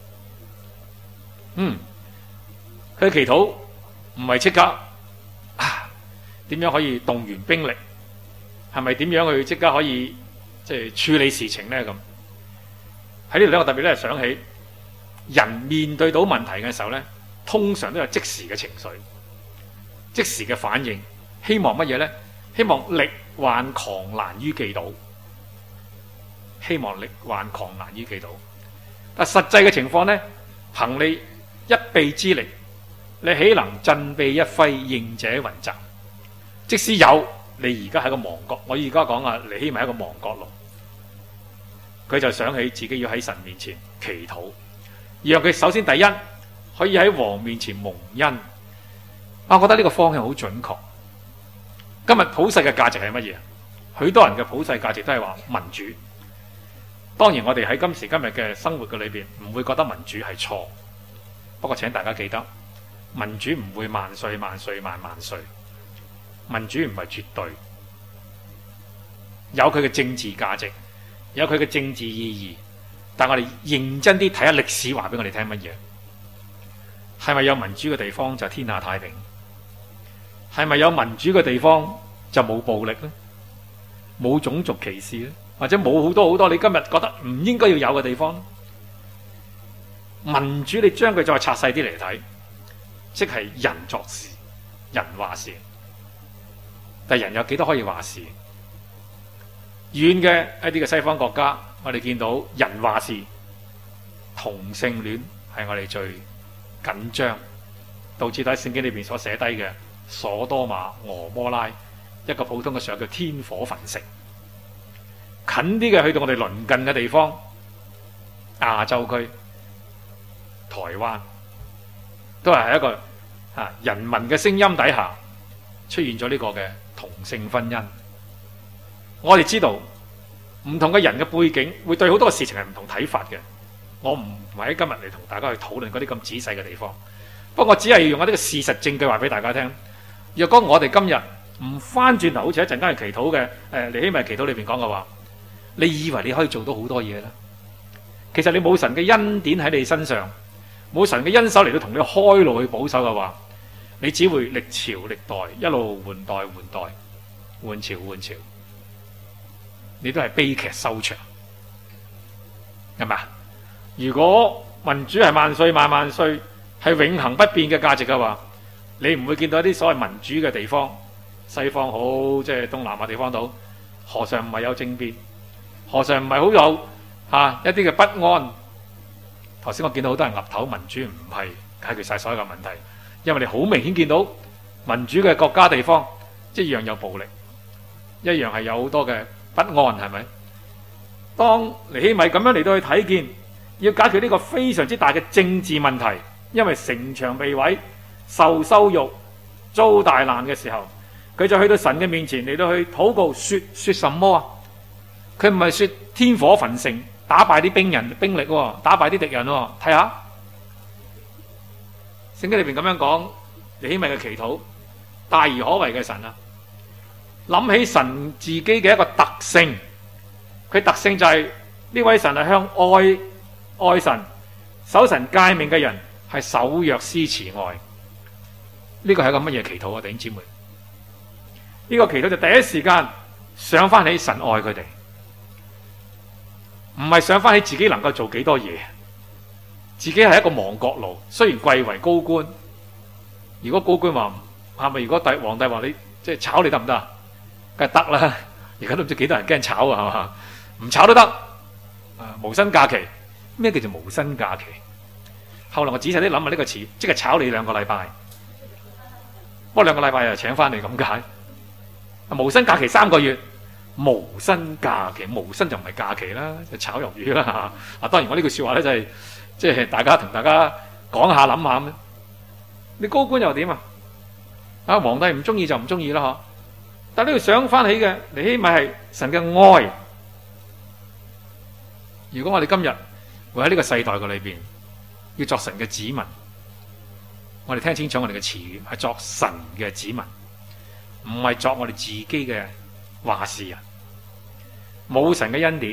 嗯，佢祈禱唔係即刻啊，點樣可以動員兵力？係咪點樣去即刻可以即係處理事情咧？咁喺呢度咧，我特別咧想起人面對到問題嘅時候咧，通常都有即時嘅情緒。 即時嘅反應，希望乜嘢呢？希望力挽狂瀾於既倒，希望力挽狂瀾於既倒。但實際嘅情況呢，憑你一臂之力，你豈能振臂一揮，應者雲集？即使有，你而家係個亡國。我而家講啊，尼希米係一個亡國奴，佢就想起自己要喺神面前祈禱，讓佢首先第一可以喺王面前蒙恩。我覺得呢個方向好準確。今日普世嘅價值係乜嘢？許多人嘅普世價值都係話民主。當然我哋喺今時今日嘅生活嘅裏邊唔會覺得民主係錯，不過請大家記得，民主唔會萬歲萬歲萬萬歲，民主唔係絕對，有佢嘅政治價值，有佢嘅政治意義。但我哋認真啲睇下歷史，話俾我哋聽乜嘢？係咪有民主嘅地方就天下太平？係咪有民主嘅地方就冇暴力呢？冇種族歧視呢？或者冇好多好多你今日覺得唔應該要有嘅地方？民主你將佢再拆細啲嚟睇，即係人作事，人話事。但人有幾多可以話事？遠嘅一啲嘅西方國家，我哋見到人話事，同性戀係我哋最緊張，導致喺聖經裏邊所寫低嘅所多瑪、俄摩拉，一個普通嘅上叫天火焚城。近啲嘅去到我哋鄰近嘅地方，亞洲區、台灣，都係喺一個啊人民嘅聲音底下出現咗呢個嘅同性婚姻。我哋知道唔同嘅人嘅背景會對好多事情係唔同睇法嘅。我唔係喺今日嚟同大家去討論嗰啲咁仔細嘅地方，不過我只係要用一啲嘅事實證據話俾大家聽。若果我哋今日唔翻轉頭，好似一陣間去祈禱嘅誒尼希米祈禱裏邊講嘅話，你以為你可以做到好多嘢咧？其實你冇神嘅恩典喺你身上，冇神嘅恩手嚟到同你開路去保守嘅話，你只會歷朝歷代一路換代換代換朝換朝，你都係悲劇收場，係咪？如果民主係萬歲萬萬歲，係永恆不變嘅價值嘅話，你唔會見到一啲所謂民主嘅地方，西方好，即係東南亞地方度，何嘗唔係有政變？何嘗唔係好有嚇、啊、一啲嘅不安？頭先我見到好多人岌頭，民主唔係解決晒所有嘅問題，因為你好明顯見到民主嘅國家地方一樣有暴力，一樣係有好多嘅不安，係咪？當尼希米咁樣嚟到去睇見，要解決呢個非常之大嘅政治問題，因為城牆被毀、受羞辱、遭大難嘅時候，佢就去到神嘅面前嚟到去禱告，說說什麼啊？佢唔係說天火焚城，打敗啲兵人兵力，打敗啲敵人。睇下聖經裏邊咁樣講，尼希米嘅祈禱，大而可畏嘅神啊！諗起神自己嘅一個特性，佢特性就係、是、呢位神係向愛愛神、守神誡命嘅人係守約施慈愛。呢、這個係一個乜嘢祈禱啊？弟兄姊妹，呢、這個祈禱就第一時間想翻起神愛佢哋。唔係想翻起自己能夠做幾多嘢，自己係一個亡國奴，雖然貴為高官。如果高官話係咪？如果帝皇帝話你即係炒你得唔得啊？梗係得啦。而家都唔知幾多人驚炒啊，係嘛？唔炒都得。啊，無薪假期，咩叫做無薪假期？後來我仔細啲諗下呢個詞，即係炒你兩個禮拜，不過兩個禮拜又請翻你咁解。無薪假期三個月。無薪假期，無薪就唔係假期啦，就炒魷魚啦嚇。啊，當然我呢句説話咧就係即係大家同大家講下諗下咁。你高官又點啊？啊，皇帝唔中意就唔中意啦嗬。但呢度想翻起嘅，尼希米係神嘅愛。如果我哋今日會喺呢個世代嘅裏邊要作神嘅子民，我哋聽清楚我哋嘅詞語係作神嘅子民，唔係作我哋自己嘅話事啊！冇神嘅恩典，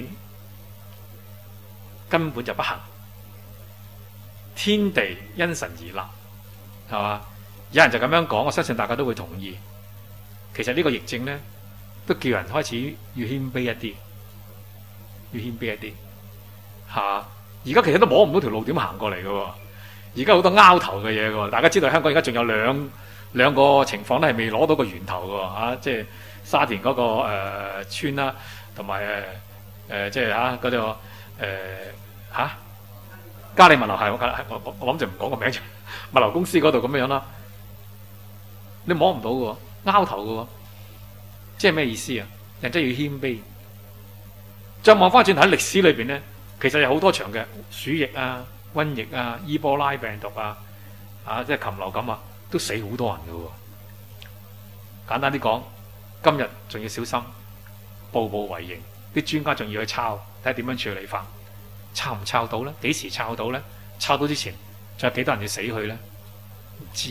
根本就不行。天地因神而立，係嘛？有人就咁樣講，我相信大家都會同意。其實呢個疫症咧，都叫人開始要謙卑一啲，要謙卑一啲。吓，而家其實都摸唔到條路點行過嚟嘅喎。而家好多拗頭嘅嘢嘅喎。大家知道香港而家仲有兩兩個情況咧係未攞到個源頭嘅喎、啊、即係沙田嗰、那個、呃、村啦，同埋誒誒即係嚇嗰度誒嚇嘉里物流係我我我諗就唔講個名，物流公司嗰度咁樣啦，你摸唔到嘅喎，拗頭嘅喎，即係咩意思啊？人真係要謙卑。再望翻轉頭喺歷史裏邊咧，其實有好多場嘅鼠疫啊、瘟疫啊、伊波拉病毒啊，啊即係禽流感啊，都死好多人嘅喎。簡單啲講，今日仲要小心，步步為營，啲專家仲要去抄，睇下點樣處理法，抄唔抄到咧？幾時抄到咧？抄到之前，仲有幾多人要死去咧？唔知。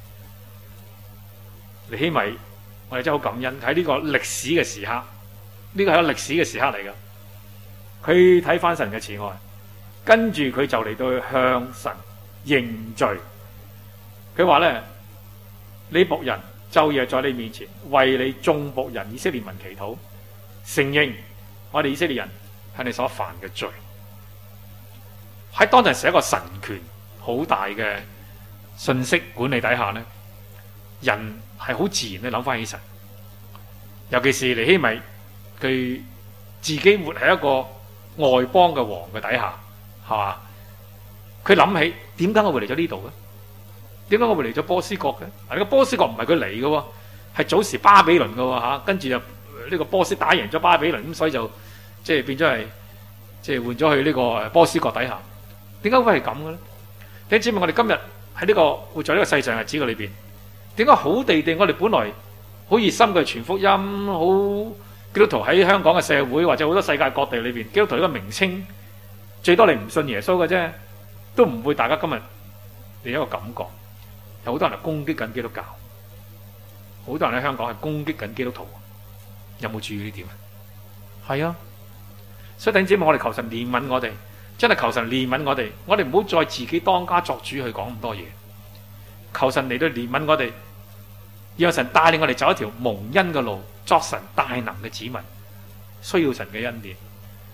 尼希米，我哋真係好感恩喺呢個歷史嘅時刻，呢個係一個歷史嘅時刻嚟㗎。佢睇翻神嘅慈愛，跟住佢就嚟到去向神認罪。佢話咧：你僕人晝夜在你面前，為你眾僕人以色列民祈禱，承認我哋以色列人係你所犯嘅罪。喺當陣時一個神權好大嘅信息管理底下咧，人係好自然地諗翻起神。尤其是尼希米，佢自己活喺一個外邦嘅王嘅底下，係嘛？佢諗起點解我會嚟咗呢度嘅？點解我會嚟咗波斯國嘅？呢個波斯國唔係佢嚟嘅，係早時巴比倫嘅吓，跟住就呢個波斯打贏咗巴比倫，咁所以就即係變咗係即係換咗去呢個波斯國底下。點解會係咁嘅咧？你知唔知我哋今日喺呢個活在呢個世上日子嘅裏邊，點解好地地我哋本來好熱心嘅傳福音，好基督徒喺香港嘅社會或者好多世界各地裏邊，基督徒呢個名稱最多你唔信耶穌嘅啫，都唔會大家今日你有一個感覺，有好多人係攻擊緊基督教，好多人喺香港係攻擊緊基督徒，有冇注意呢點啊？係啊，所以弟兄姊妹，我哋求神憐憫我哋，真係求神憐憫我哋，我哋唔好再自己當家作主去講咁多嘢，求神嚟到憐憫我哋，讓神帶領我哋走一條蒙恩嘅路，作神大能嘅子民，需要神嘅恩典。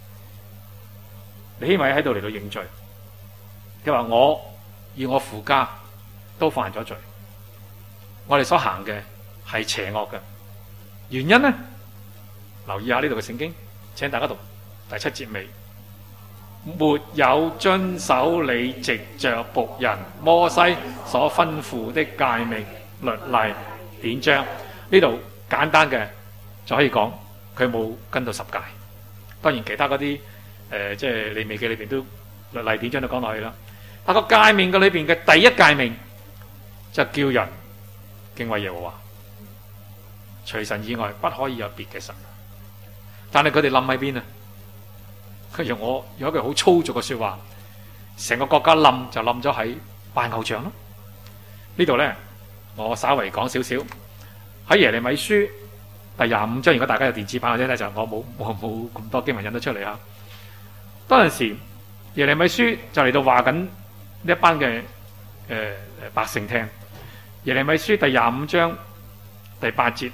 尼希米喺度嚟到認罪，佢話我與我父家都犯咗罪，我哋所行嘅係邪惡嘅。原因呢，留意下呢度嘅聖經，請大家讀第七節尾，沒有遵守你藉着僕人摩西所吩咐的誡命、律例、典章。呢度簡單嘅就可以講佢冇跟到十誡。當然其他嗰啲誒即係利未記裏邊都律例典章都講落去啦。但個誡命嘅裏邊嘅第一誡命就叫人敬畏耶和華，除神以外不可以有別嘅神。但係佢哋冧喺邊啊？佢用我用一句好粗俗嘅說話，成個國家冧就冧咗喺拜偶像咯。呢度咧我稍微講少少，喺耶利米書第廿五章，如果大家有電子版嘅啫咧，就我冇我冇咁多經文印得出嚟啊。當陣時耶利米書就嚟到話緊呢一班嘅誒誒百姓聽。耶利米書第廿五章第八節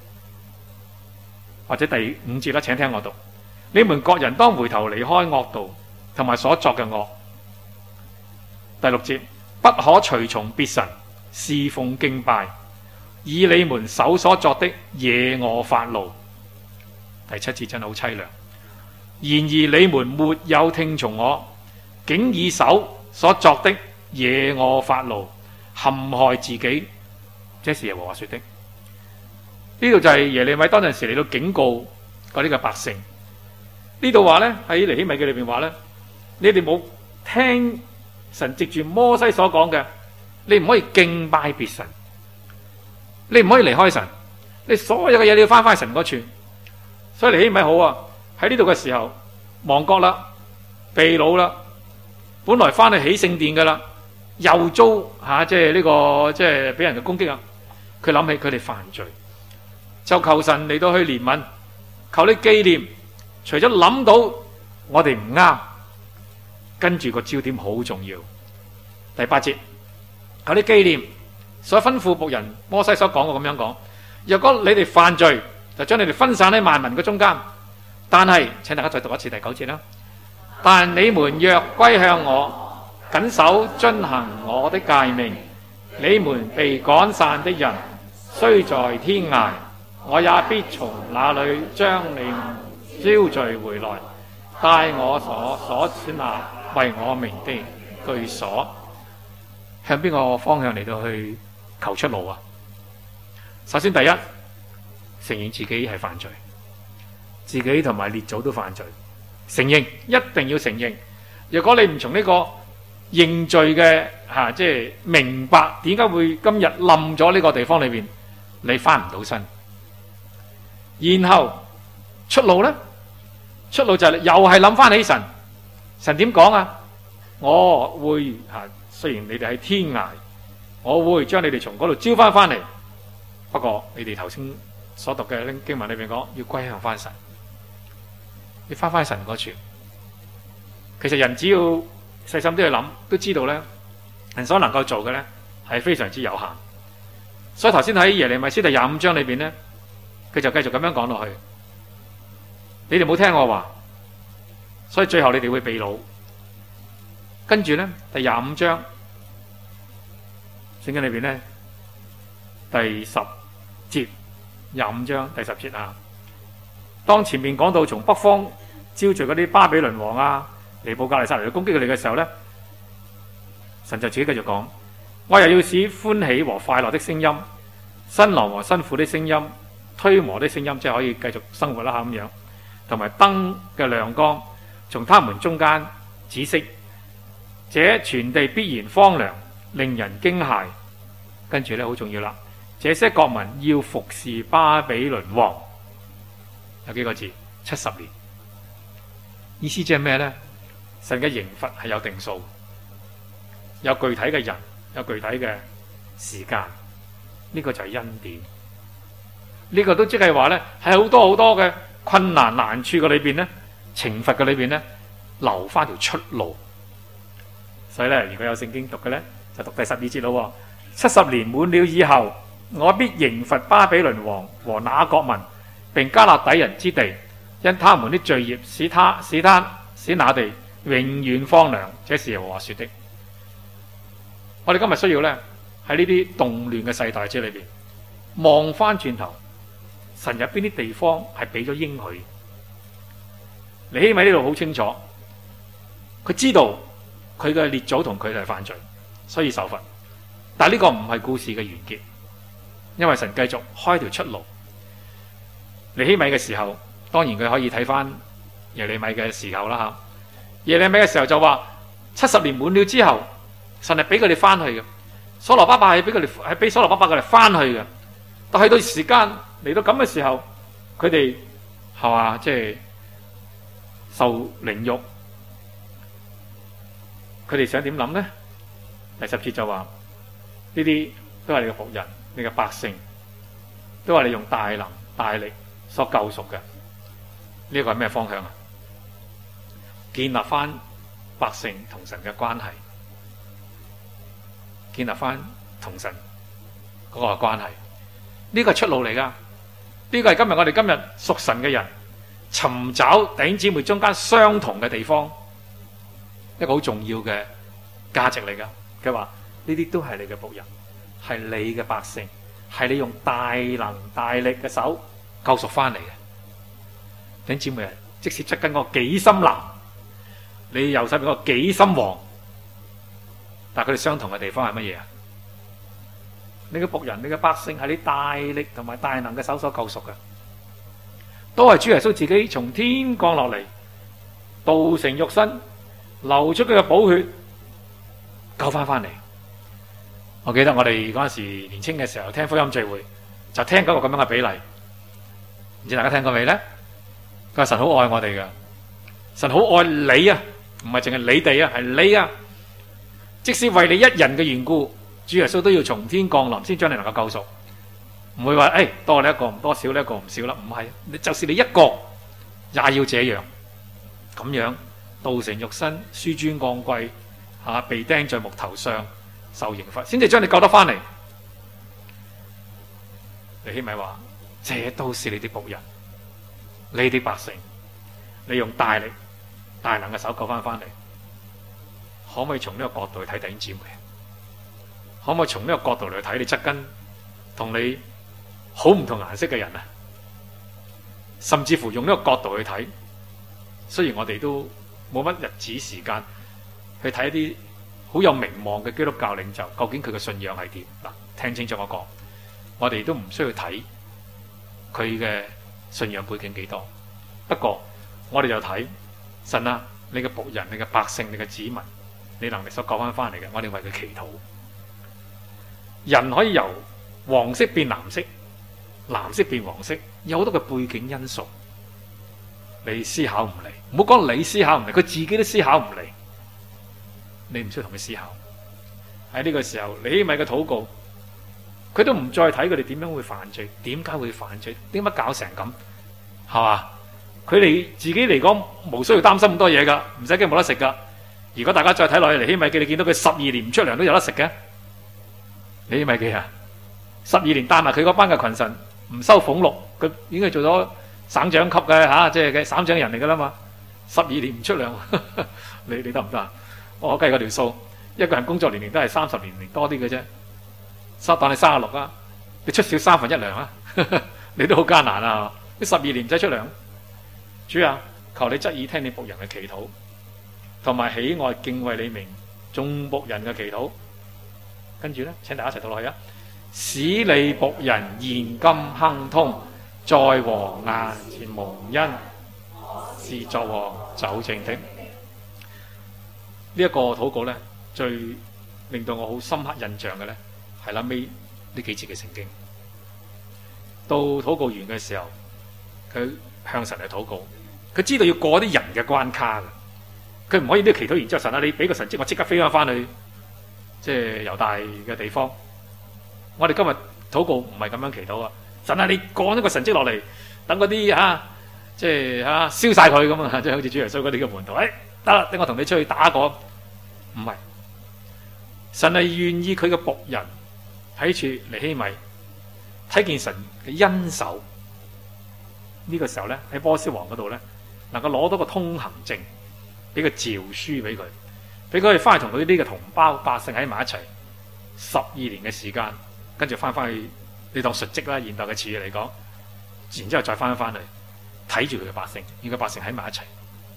或者第五節啦，請聽我讀：你們各人當回頭離開惡道同埋所作嘅惡。第六節，不可隨從別神，侍奉敬拜，以你們手所作的惹我發怒。第七節真係好淒涼。然而你們沒有聽從我，竟以手所作的惹我發怒，陷害自己，這是耶和華說的。呢度就係耶利米當陣時嚟到警告嗰啲嘅百姓。呢度話咧，喺尼希米記裏邊話咧，你哋冇聽神藉住摩西所講嘅，你唔可以敬拜別神，你唔可以離開神，你所有嘅嘢你要翻翻神嗰處。所以尼希米好啊，喺呢度嘅時候亡國啦，被擄啦，本來翻去起聖殿噶啦，又遭吓即係呢個即係俾人嘅攻擊啊！佢諗起佢哋犯罪，就求神嚟到去憐憫，求你紀念。除咗諗到我哋唔啱，跟住個焦點好重要。第八節，求你紀念所吩咐僕人摩西所講嘅咁樣講。若果你哋犯罪，就將你哋分散喺萬民嘅中間。但係，請大家再讀一次第九節啦。但你們若歸向我，謹守遵行我的誡命， 你們被趕散的人，雖在天涯，我也必從那裏將你們招聚回來，帶我所所選立為我名的居所。向邊個方向嚟到去求出路啊？首先第一，承認自己係犯罪，自己同埋列祖都犯罪，承認，一定要承認。如果你唔從呢個認罪嘅吓，即係明白點解會今日冧咗呢個地方裏邊，你翻唔到身。然後出路呢？出路就係又係諗翻起神，神點講啊？我會吓，雖然你哋喺天涯，我會將你哋從嗰度招翻翻嚟。不過你哋頭先所讀嘅經文裏邊講，要歸向翻神，要翻翻神嗰處。其實人只要細心啲去諗，都知道咧，人所能夠做嘅咧係非常之有限。所以頭先喺耶利米書第廿五章裏邊咧，佢就繼續咁樣講落去。你哋冇聽我話，所以最後你哋會被擄。跟住咧，第廿五章聖經裏邊咧，第十節，廿五章第十節啊。當前面講到從北方招聚嗰啲巴比倫王啊、尼布甲尼撒嚟去攻擊佢哋嘅時候咧，神就自己繼續講：我又要使歡喜和快樂的聲音、新郎和新婦的聲音、推磨的聲音，即係可以繼續生活啦吓咁樣，同埋燈嘅亮光從他們中間止息。這全地必然荒涼，令人驚駭。跟住咧好重要啦，這些國民要服侍巴比倫王，有幾個字？七十年。意思即係咩呢？神嘅刑罰係有定數，有具體嘅人，有具體嘅時間。呢個就係恩典。呢個都即係話呢，喺好多好多嘅困難難處嘅裏邊呢，懲罰嘅裏邊呢，留翻條出路。所以咧，如果有聖經讀嘅咧，就讀第十二節咯。七十年滿了以後，我必刑罰巴比倫王和那國民，並加勒底人之地，因他們的罪孽，使他使他使那地永遠荒涼。這是耶和華說的。我哋今日需要咧喺呢啲動亂嘅世代之裏邊，望翻轉頭，神入邊啲地方係俾咗應許。尼希米呢度好清楚，佢知道。佢嘅列祖同佢哋係犯罪，所以受罰。但係呢個唔係故事嘅完結，因為神繼續開條出路。尼希米嘅時候，當然佢可以睇翻耶利米嘅時候啦吓。耶利米嘅時候就話七十年滿了之後，神係俾佢哋翻去嘅。所羅巴伯係俾佢哋係俾所羅巴伯佢哋翻去嘅。但係到時間嚟到咁嘅時候，佢哋係嘛，即係受凌辱。佢哋想點諗呢？第十節就話呢啲都係你嘅僕人，你嘅百姓，都係你用大能大力所救贖嘅。呢個係咩方向啊？建立翻百姓同神嘅關係，建立翻同神嗰個關係。呢個係出路嚟噶。呢個係今日我哋今日屬神嘅人尋找弟兄姊妹中間相同嘅地方。一個好重要嘅價值嚟噶，佢話呢啲都係你嘅僕人，係你嘅百姓，係你用大能大力嘅手救贖翻嚟嘅。弟兄姊妹啊，即使側緊個幾深藍，你右手邊個幾深黃，但係佢哋相同嘅地方係乜嘢啊？你嘅僕人，你嘅百姓係你大力同埋大能嘅手所救贖嘅，都係主耶穌自己從天降落嚟，道成肉身。流出佢嘅寶血救翻翻嚟。我記得我哋嗰陣時年青嘅時候聽福音聚會，就聽嗰個咁樣嘅比例，唔知大家聽過未呢？佢話神好愛我哋嘅，神好愛你啊，唔係淨係你哋啊，係你啊。即使為你一人嘅緣故，主耶穌都要從天降臨，先將你能夠救贖。唔會話誒多你一個唔多，少你一個唔少啦，唔係，你就是你一個也要這樣咁樣。道成肉身，紆尊降貴，吓被釘在木頭上受刑罰，先至將你救得翻嚟。尼希米話：這都是你的僕人，你的百姓，你用大力、大能嘅手救翻翻嚟。可唔可以從呢個角度去睇弟兄姊妹？ 可唔可以從呢個角度嚟睇你側跟同你好唔同顏色嘅人啊？甚至乎用呢個角度去睇，雖然我哋都冇乜日子時間去睇一啲好有名望嘅基督教領袖，究竟佢嘅信仰係點？嗱，聽清楚我講，我哋都唔需要睇佢嘅信仰背景幾多，不過我哋就睇神啊，你嘅僕人、你嘅百姓、你嘅子民，你能力所救翻翻嚟嘅，我哋為佢祈禱。人可以由黃色變藍色，藍色變黃色，有好多嘅背景因素，你思考唔嚟。唔好講你思考唔嚟，佢自己都思考唔嚟。你唔需要同佢思考。喺呢個時候，尼希米嘅禱告，佢都唔再睇佢哋點樣會犯罪，點解會犯罪，點解搞成咁，係嘛？佢哋自己嚟講，無需要擔心咁多嘢噶，唔使驚冇得食噶。如果大家再睇落去，尼希米記，你見到佢十二年唔出糧都有得食嘅。尼希米記啊，十二年帶埋佢嗰班嘅群臣唔收俸祿，佢已經係做咗省長級嘅吓，即係嘅省長人嚟噶啦嘛。十二年唔出糧，你你得唔得啊？我計過條數，一個人工作年齡都係三十年齡多啲嘅啫，收當你三十六啊，你出少三分一糧啊，你都好艱難啊！你十二年唔使出糧，主啊，求你側耳聽你僕人嘅祈禱，同埋喜愛敬畏你名眾僕人嘅祈禱。跟住咧，請大家一齊讀落去啊！使你僕人現今亨通，在王眼前蒙恩，是作王走正的。呢、這、一個禱告咧，最令到我好深刻印象嘅咧，係後尾呢幾節嘅聖經。到禱告完嘅時候，佢向神嚟禱告，佢知道要過啲人嘅關卡嘅，佢唔可以呢祈禱完之後，神啊，你俾個神蹟，我即刻飛翻翻去即係猶大嘅地方。我哋今日禱告唔係咁樣祈禱啊！神啊，你降一個神蹟落嚟，等嗰啲吓，即係吓燒晒佢咁啊！即係好似主耶穌嗰啲嘅門徒，誒得啦，等我同你出去打過。唔係，神係願意佢嘅僕人睇住尼希米，睇見神嘅恩手。呢、這個時候咧，喺波斯王嗰度咧，能夠攞到個通行證，俾個詔書俾佢，俾佢哋翻去同佢啲嘅同胞百姓喺埋一齊十二年嘅時間，跟住翻翻去你當述職啦，現代嘅詞語嚟講，然之後再翻翻嚟睇住佢嘅百姓，與佢百姓喺埋一齊，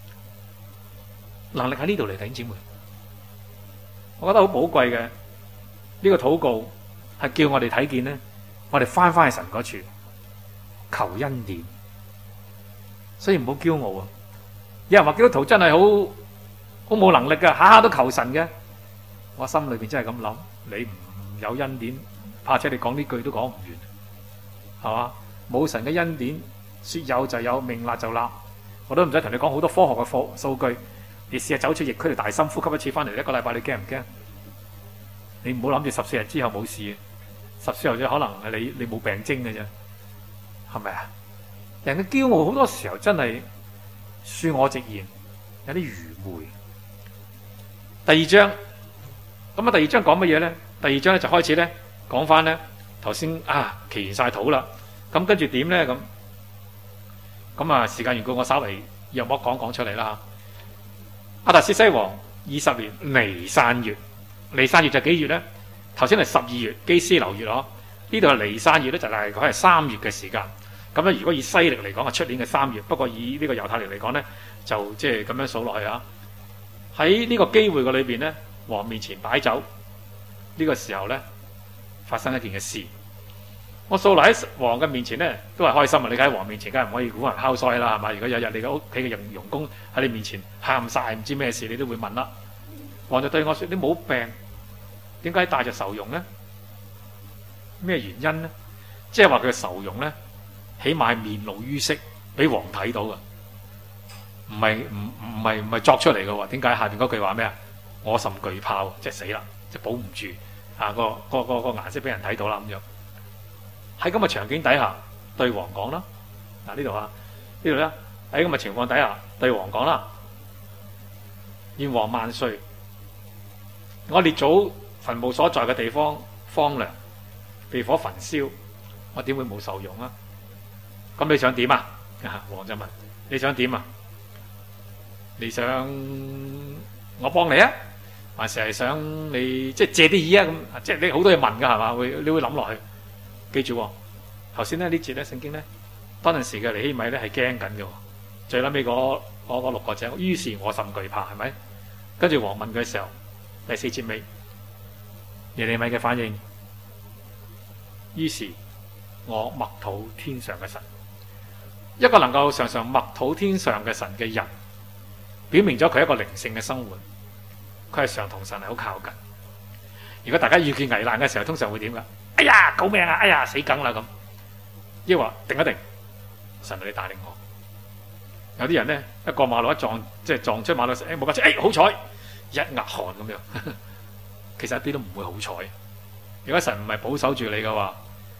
能力喺呢度嚟，弟兄姊妹。我覺得好寶貴嘅呢、這個禱告係叫我哋睇見呢，我哋翻翻去神嗰處求恩典，所以唔好驕傲啊！有人話基督徒真係好好冇能力噶，下下都求神嘅。我心裏邊真係咁諗，你唔有恩典，怕且你講呢句都講唔完，係嘛？冇神嘅恩典，說有就有，命立就立。我都唔使同你講好多科學嘅數數據。你試下走出疫區，大深呼吸一次翻嚟，一個禮拜你驚唔驚？你唔好諗住十四日之後冇事，十四日之後可能係你你冇病徵嘅啫，係咪啊？人嘅驕傲好多時候真係恕我直言，有啲愚昧。第二章咁啊，第二章講乜嘢咧？第二章咧就開始咧講翻咧頭先啊祈完晒禱啦，咁跟住點咧咁？咁啊時間緣故，我稍微約莫講講出嚟啦。亞達薛西王二十年尼散月，尼散月就幾月咧？頭先係十二月，基斯流月咯。呢度係尼散月咧，就係佢係三月嘅時間。咁咧，如果以西曆嚟講，係出年嘅三月。不過以呢個猶太曆嚟講咧，就即係咁樣數落去啊。喺呢個機會嘅裏邊咧，王面前擺酒，呢、這個時候咧發生一件嘅事。我素來喺王嘅面前咧，都係開心啊！你喺王面前，梗係唔可以估人敲腮啦，係咪？如果有日你嘅屋企嘅傭傭工喺你面前喊晒，唔知咩事，你都會問啦。王就對我說：你冇病，點解帶着愁容咧？咩原因咧？即係話佢嘅愁容咧，起碼係面露於色，俾王睇到噶，唔係唔唔係唔係作出嚟嘅。點解下邊嗰句話咩啊？我甚懼怕，即係死啦，即係保唔住啊！個個個個顏色俾人睇到啦，咁樣。喺咁嘅場景底下，對王講啦。嗱呢度啊，呢度咧喺咁嘅情況底下，對王講啦。願王萬歲！我列祖墳墓所在嘅地方荒涼，被火焚燒，我點會冇受用啊？咁你想點啊？啊，王就問：你想點啊？你想我幫你啊？ 還是係想你即係借啲意啊咁？即係你好多嘢問㗎係嘛？會你會諗落去。記住喎，頭先咧呢節咧聖經咧，當陣時嘅尼希米咧係驚緊嘅，最撚尾嗰嗰嗰六個字，於是我甚懼怕，係咪？跟住王問佢嘅時候，第四節尾，尼希米嘅反應，於是我默禱天上嘅神，一個能夠常常默禱天上嘅神嘅人，表明咗佢一個靈性嘅生活，佢係常同神係好靠近。如果大家遇見危難嘅時候，通常會點㗎？哎呀，救命啊！哎呀，死梗啦咁。抑或定一定，神你帶領我。有啲人咧，一過馬路一撞，即係撞出馬路，誒冇架車，誒好彩，一額汗咁樣。其實一啲都唔會好彩。如果神唔係保守住你嘅話，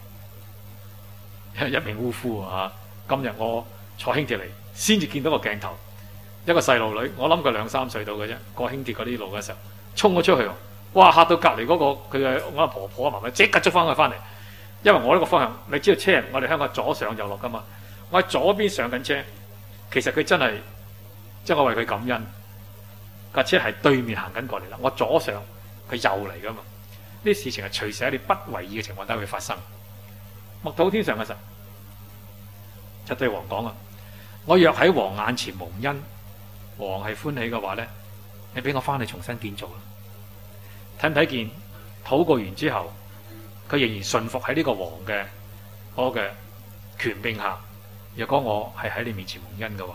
一命嗚呼啊！今日我坐輕鐵嚟，先至見到個鏡頭，一個細路女，我諗佢兩三歲到嘅啫，過輕鐵嗰啲路嘅時候，衝咗出去。哇！嚇到隔離嗰個佢嘅我阿婆婆啊媽媽即刻捉翻佢翻嚟，因為我呢個方向你知道車人我哋香港左上右落噶嘛，我喺左邊上緊車，其實佢真係即係我為佢感恩，架車係對面行緊過嚟啦，我左上佢右嚟噶嘛，呢啲事情係隨時喺你不為意嘅情況底下會發生。默禱天上嘅神就對王講啊，我若喺王眼前蒙恩，王係歡喜嘅話咧，你俾我翻去重新建造啦。睇唔睇見禱告完之後，佢仍然順服喺呢個王嘅我嘅權柄下。若果我係喺你面前蒙恩嘅話，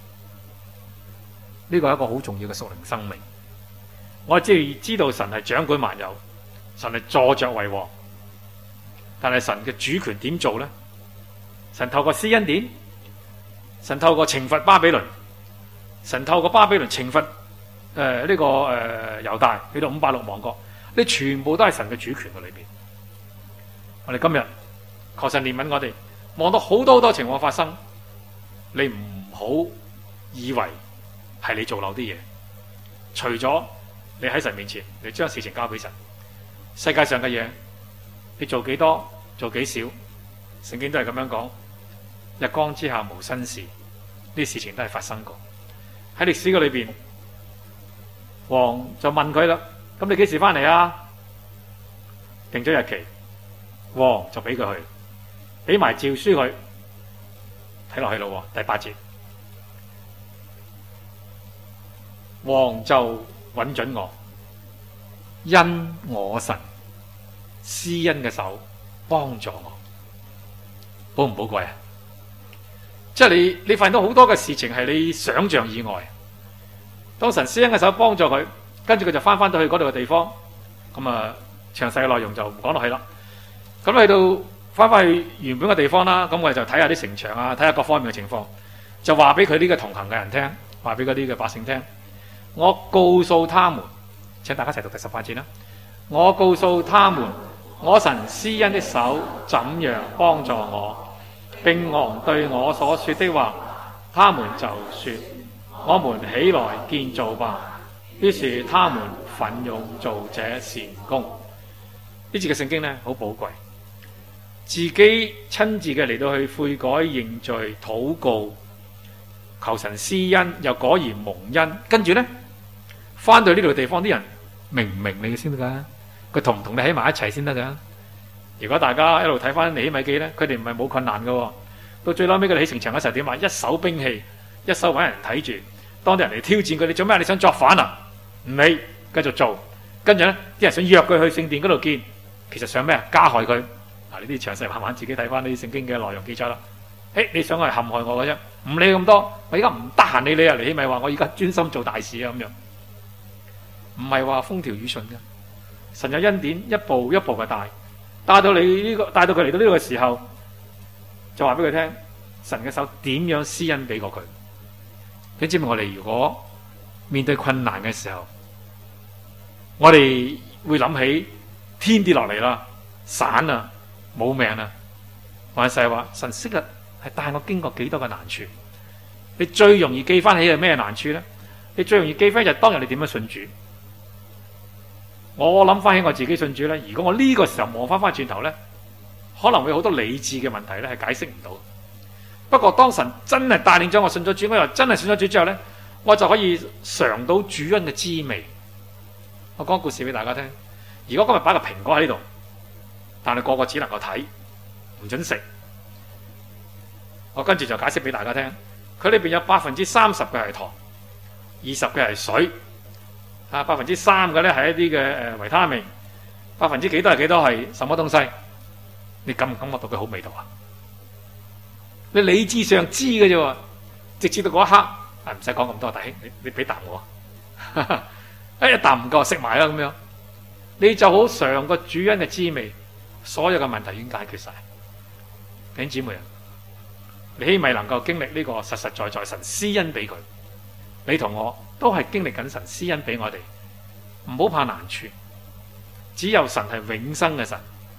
呢個係一個好重要嘅屬靈生命。我只係知道神係掌管萬有，神係坐著為王，但係神嘅主權點做呢？神透過施恩典，神透過懲罰巴比倫，神透過巴比倫懲罰。誒、呃，呢、這個誒猶大去到五百六亡國，呢全部都係神嘅主權嘅裏邊。我哋今日求神憐憫我哋，望到好多好多情況發生，你唔好以為係你做漏啲嘢。除咗你喺神面前，你將事情交俾神。世界上嘅嘢，你做幾多，做幾少，聖經都係咁樣講。日光之下無新事，呢啲事情都係發生過喺歷史嘅裏邊。王就問佢啦，咁你幾時翻嚟啊？定咗日期，王就俾佢去，俾埋詔書佢睇落去咯。第八節，王就允准我，因我神施恩嘅手幫助我，寶唔寶貴啊？即係你你發現到好多嘅事情係你想象以外。當神施恩嘅手幫助佢，跟住佢就翻翻到去嗰度嘅地方，咁啊詳細嘅內容就唔講落去啦。咁去到翻翻去原本嘅地方啦，咁我哋就睇下啲城牆啊，睇下各方面嘅情況，就話俾佢呢個同行嘅人聽，話俾嗰啲嘅百姓聽。我告訴他們，請大家一齊讀第十八節啦。我告訴他們，我神施恩的手怎樣幫助我，並王對我所說的話，他們就說。我們起來建造吧。於是他們奮勇做這善工。呢節嘅聖經呢，好寶貴，自己親自嘅嚟到去悔改認罪禱告，求神施恩，又果然蒙恩。跟住呢，翻到呢度地方啲人明唔明你先得噶？佢同唔同你喺埋一齊先得噶？如果大家一路睇翻尼希米記呢，佢哋唔係冇困難噶。到最後尾佢哋起城牆嘅時候點啊？一手兵器。一手揾人睇住，當啲人嚟挑戰佢，你做咩？你想作反啊？唔理，繼續做。跟住咧，啲人想約佢去聖殿嗰度見，其實想咩啊？加害佢。嗱，呢啲詳細慢慢自己睇翻呢啲聖經嘅內容記載啦。誒，你想係陷害我嘅啫，唔理咁多。我而家唔得閒理你啊！尼希米話我而家專心做大事啊，咁樣。唔係話風調雨順嘅，神有恩典，一步一步嘅帶，帶到你呢個，帶到佢嚟到呢個嘅時候，就話俾佢聽，神嘅手點樣施恩俾過佢。你知唔知我哋如果面對困難嘅時候，我哋會諗起天跌落嚟啦，散啊，冇命啊，還是係話神昔日係帶我經過幾多個難處？你最容易記翻起係咩難處呢？你最容易記翻就係當日你點樣信主？我諗翻起我自己信主呢，如果我呢個時候望翻翻轉頭呢，可能會好多理智嘅問題呢係解釋唔到。不過當神真係帶領咗我信咗主，我又真係信咗主之後呢，我就可以嘗到主恩嘅滋味。 我講個故事俾大家聽。如果今日擺個蘋果喺呢度，但係個個只能夠睇，唔准食。我跟住就解釋俾大家聽，佢裏邊有百分之三十嘅係糖，二十嘅係水，啊百分之三嘅咧係一啲嘅誒維他命，百分之幾多係幾多係什麼東西？你感唔感覺到佢好味道啊？你理智上知嘅啫喎，直至到嗰一刻，啊唔使講咁多，弟兄，你你俾啖我，一啖唔夠食埋啦咁樣，你就好嘗個主恩嘅滋味，所有嘅問題已經解決晒。弟兄姊妹啊，你希望能夠經歷呢個實實在在神施恩俾佢，你同我都係經歷緊神施恩俾我哋，唔好怕難處，只有神係永生嘅神，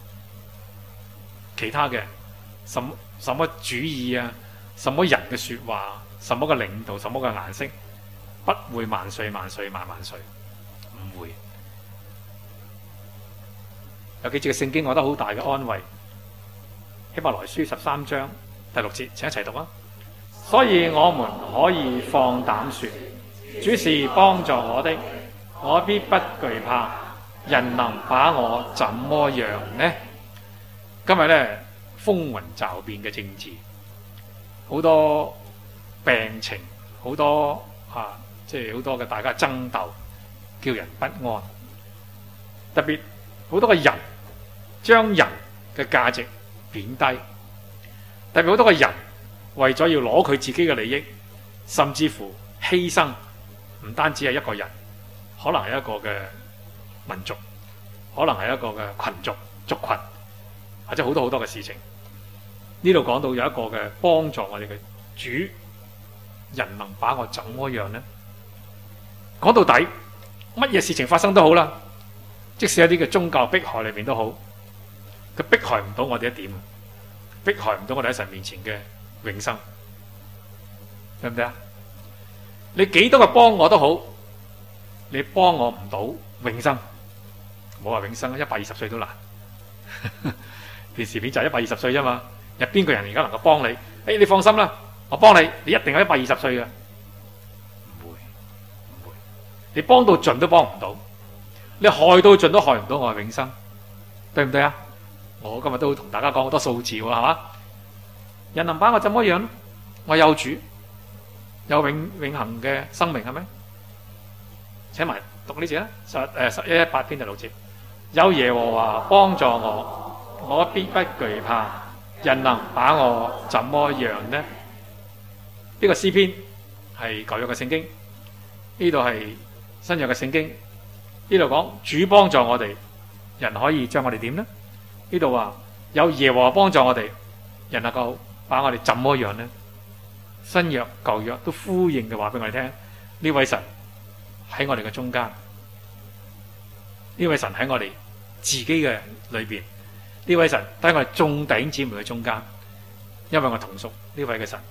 其他嘅什麼什麼主義啊，什麼人嘅說話，什麼嘅領導，什麼嘅顏色，不會萬歲萬歲萬萬歲，唔會。有幾節嘅聖經，我覺得好大嘅安慰。希伯來書十三章第六節，請一齊讀啊！所以我們可以放膽說，主是幫助我的，我必不懼怕。人能把我怎麼樣呢？今日呢，風雲驟變嘅政治，好多病情，好多啊，即係好多嘅大家爭鬥，叫人不安。特別好多嘅人將人嘅價值貶低，特別好多嘅人為咗要攞佢自己嘅利益，甚至乎犧牲，唔單止係一個人，可能係一個嘅民族，可能係一個嘅群族族群，或者好多好多嘅事情。呢度講到有一個嘅幫助我哋嘅主，人能把我怎麼樣呢？講到底，乜嘢事情發生都好啦，即使一啲嘅宗教迫害裏面都好，佢迫害唔到我哋一點，迫害唔到我哋喺神面前嘅永生，對唔對啊？你幾多個幫我都好，你幫我唔到永生，冇話永生，一百二十歲都難。電視片就係一百二十歲啫嘛，有邊個人而家能夠幫你？誒，你放心啦，我幫你，你一定有一百二十歲嘅，唔會唔會，你幫到盡都幫唔到，你害到盡都害唔到我嘅永生，對唔對啊？我今日都同大家講好多數字喎，係嘛？人能把我怎麼樣？我有主，有永永恆嘅生命，係咪？請埋讀呢節啦，十誒十一一八篇第六節，有耶和華幫助我，我必不懼怕。人能把我怎麼樣呢？呢、這個詩篇係舊約嘅聖經，呢度係新約嘅聖經。呢度講主幫助我哋，人可以將我哋點呢？呢度話有耶和華幫助我哋，人能夠把我哋怎麼樣呢？新約舊約都呼應嘅話俾我哋聽，呢位神喺我哋嘅中間，呢位神喺我哋自己嘅裏邊，呢位神都喺我哋眾弟兄姊妹嘅中間，因為我同屬呢位嘅神。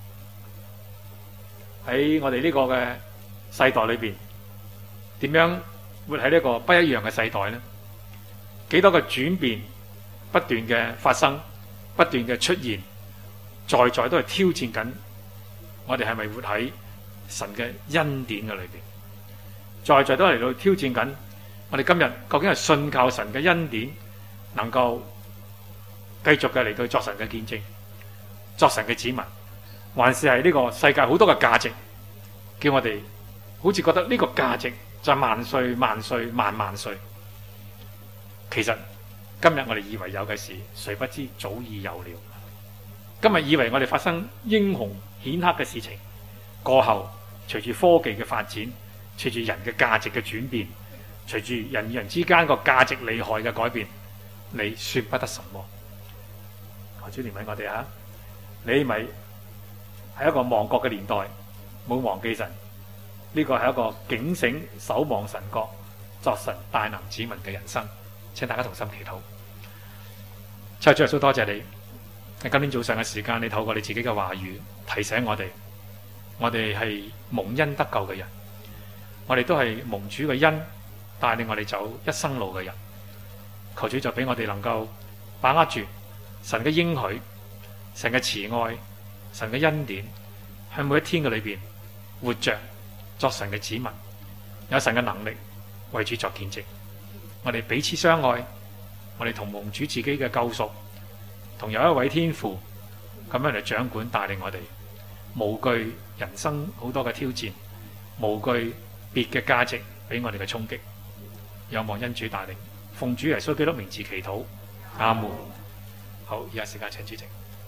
喺我哋呢個嘅世代裏邊，點樣活喺呢個不一樣嘅世代呢？幾多嘅轉變不斷嘅發生，不斷嘅出現，在在都係挑戰緊我哋係咪活喺神嘅恩典嘅裏邊，在在都嚟到挑戰緊我哋今日究竟係信靠神嘅恩典，能夠繼續嘅嚟到作神嘅見證，作神嘅子民，還是係呢個世界好多嘅價值，叫我哋好似覺得呢個價值就係萬歲萬歲萬萬歲。其實今日我哋以為有嘅事，誰不知早已有了。今日以為我哋發生英雄顯赫嘅事情，過後隨住科技嘅發展，隨住人嘅價值嘅轉變，隨住人與人之間個價值厲害嘅改變，你說不得什麼。求主憐憫我哋吓，你咪係一個亡國嘅年代，冇忘記神，呢個係一個警醒守望神國，作神大能子民嘅人生。請大家同心祈禱。親愛的主耶穌，多謝你喺今天早上嘅時間，你透過你自己嘅話語提醒我哋，我哋係蒙恩得救嘅人，我哋都係蒙主嘅恩帶領我哋走一生路嘅人。求主就俾我哋能夠把握住神嘅應許、神嘅慈愛、神嘅恩典，喺每一天嘅裏邊活着，作神嘅子民，有神嘅能力為主作見證。我哋彼此相愛，我哋同蒙主自己嘅救贖，同有一位天父咁樣嚟掌管帶領我哋，無懼人生好多嘅挑戰，無懼別嘅價值俾我哋嘅衝擊。有望恩主帶領，奉主耶穌基督名字祈禱，阿門。好，以下時間請主席。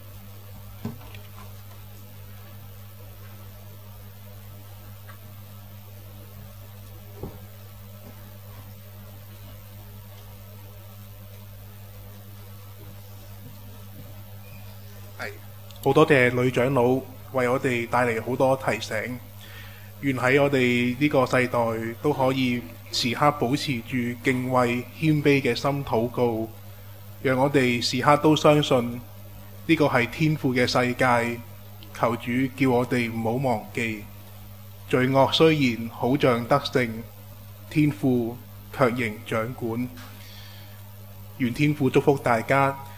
係好多謝女長老為我哋帶嚟好多提醒，願喺我哋呢個世代都可以時刻保持住敬畏謙卑嘅心禱告，讓我哋時刻都相信呢個係天父嘅世界，求主叫我哋唔好忘記，罪惡雖然好像得勝，天父卻仍掌管。願天父祝福大家。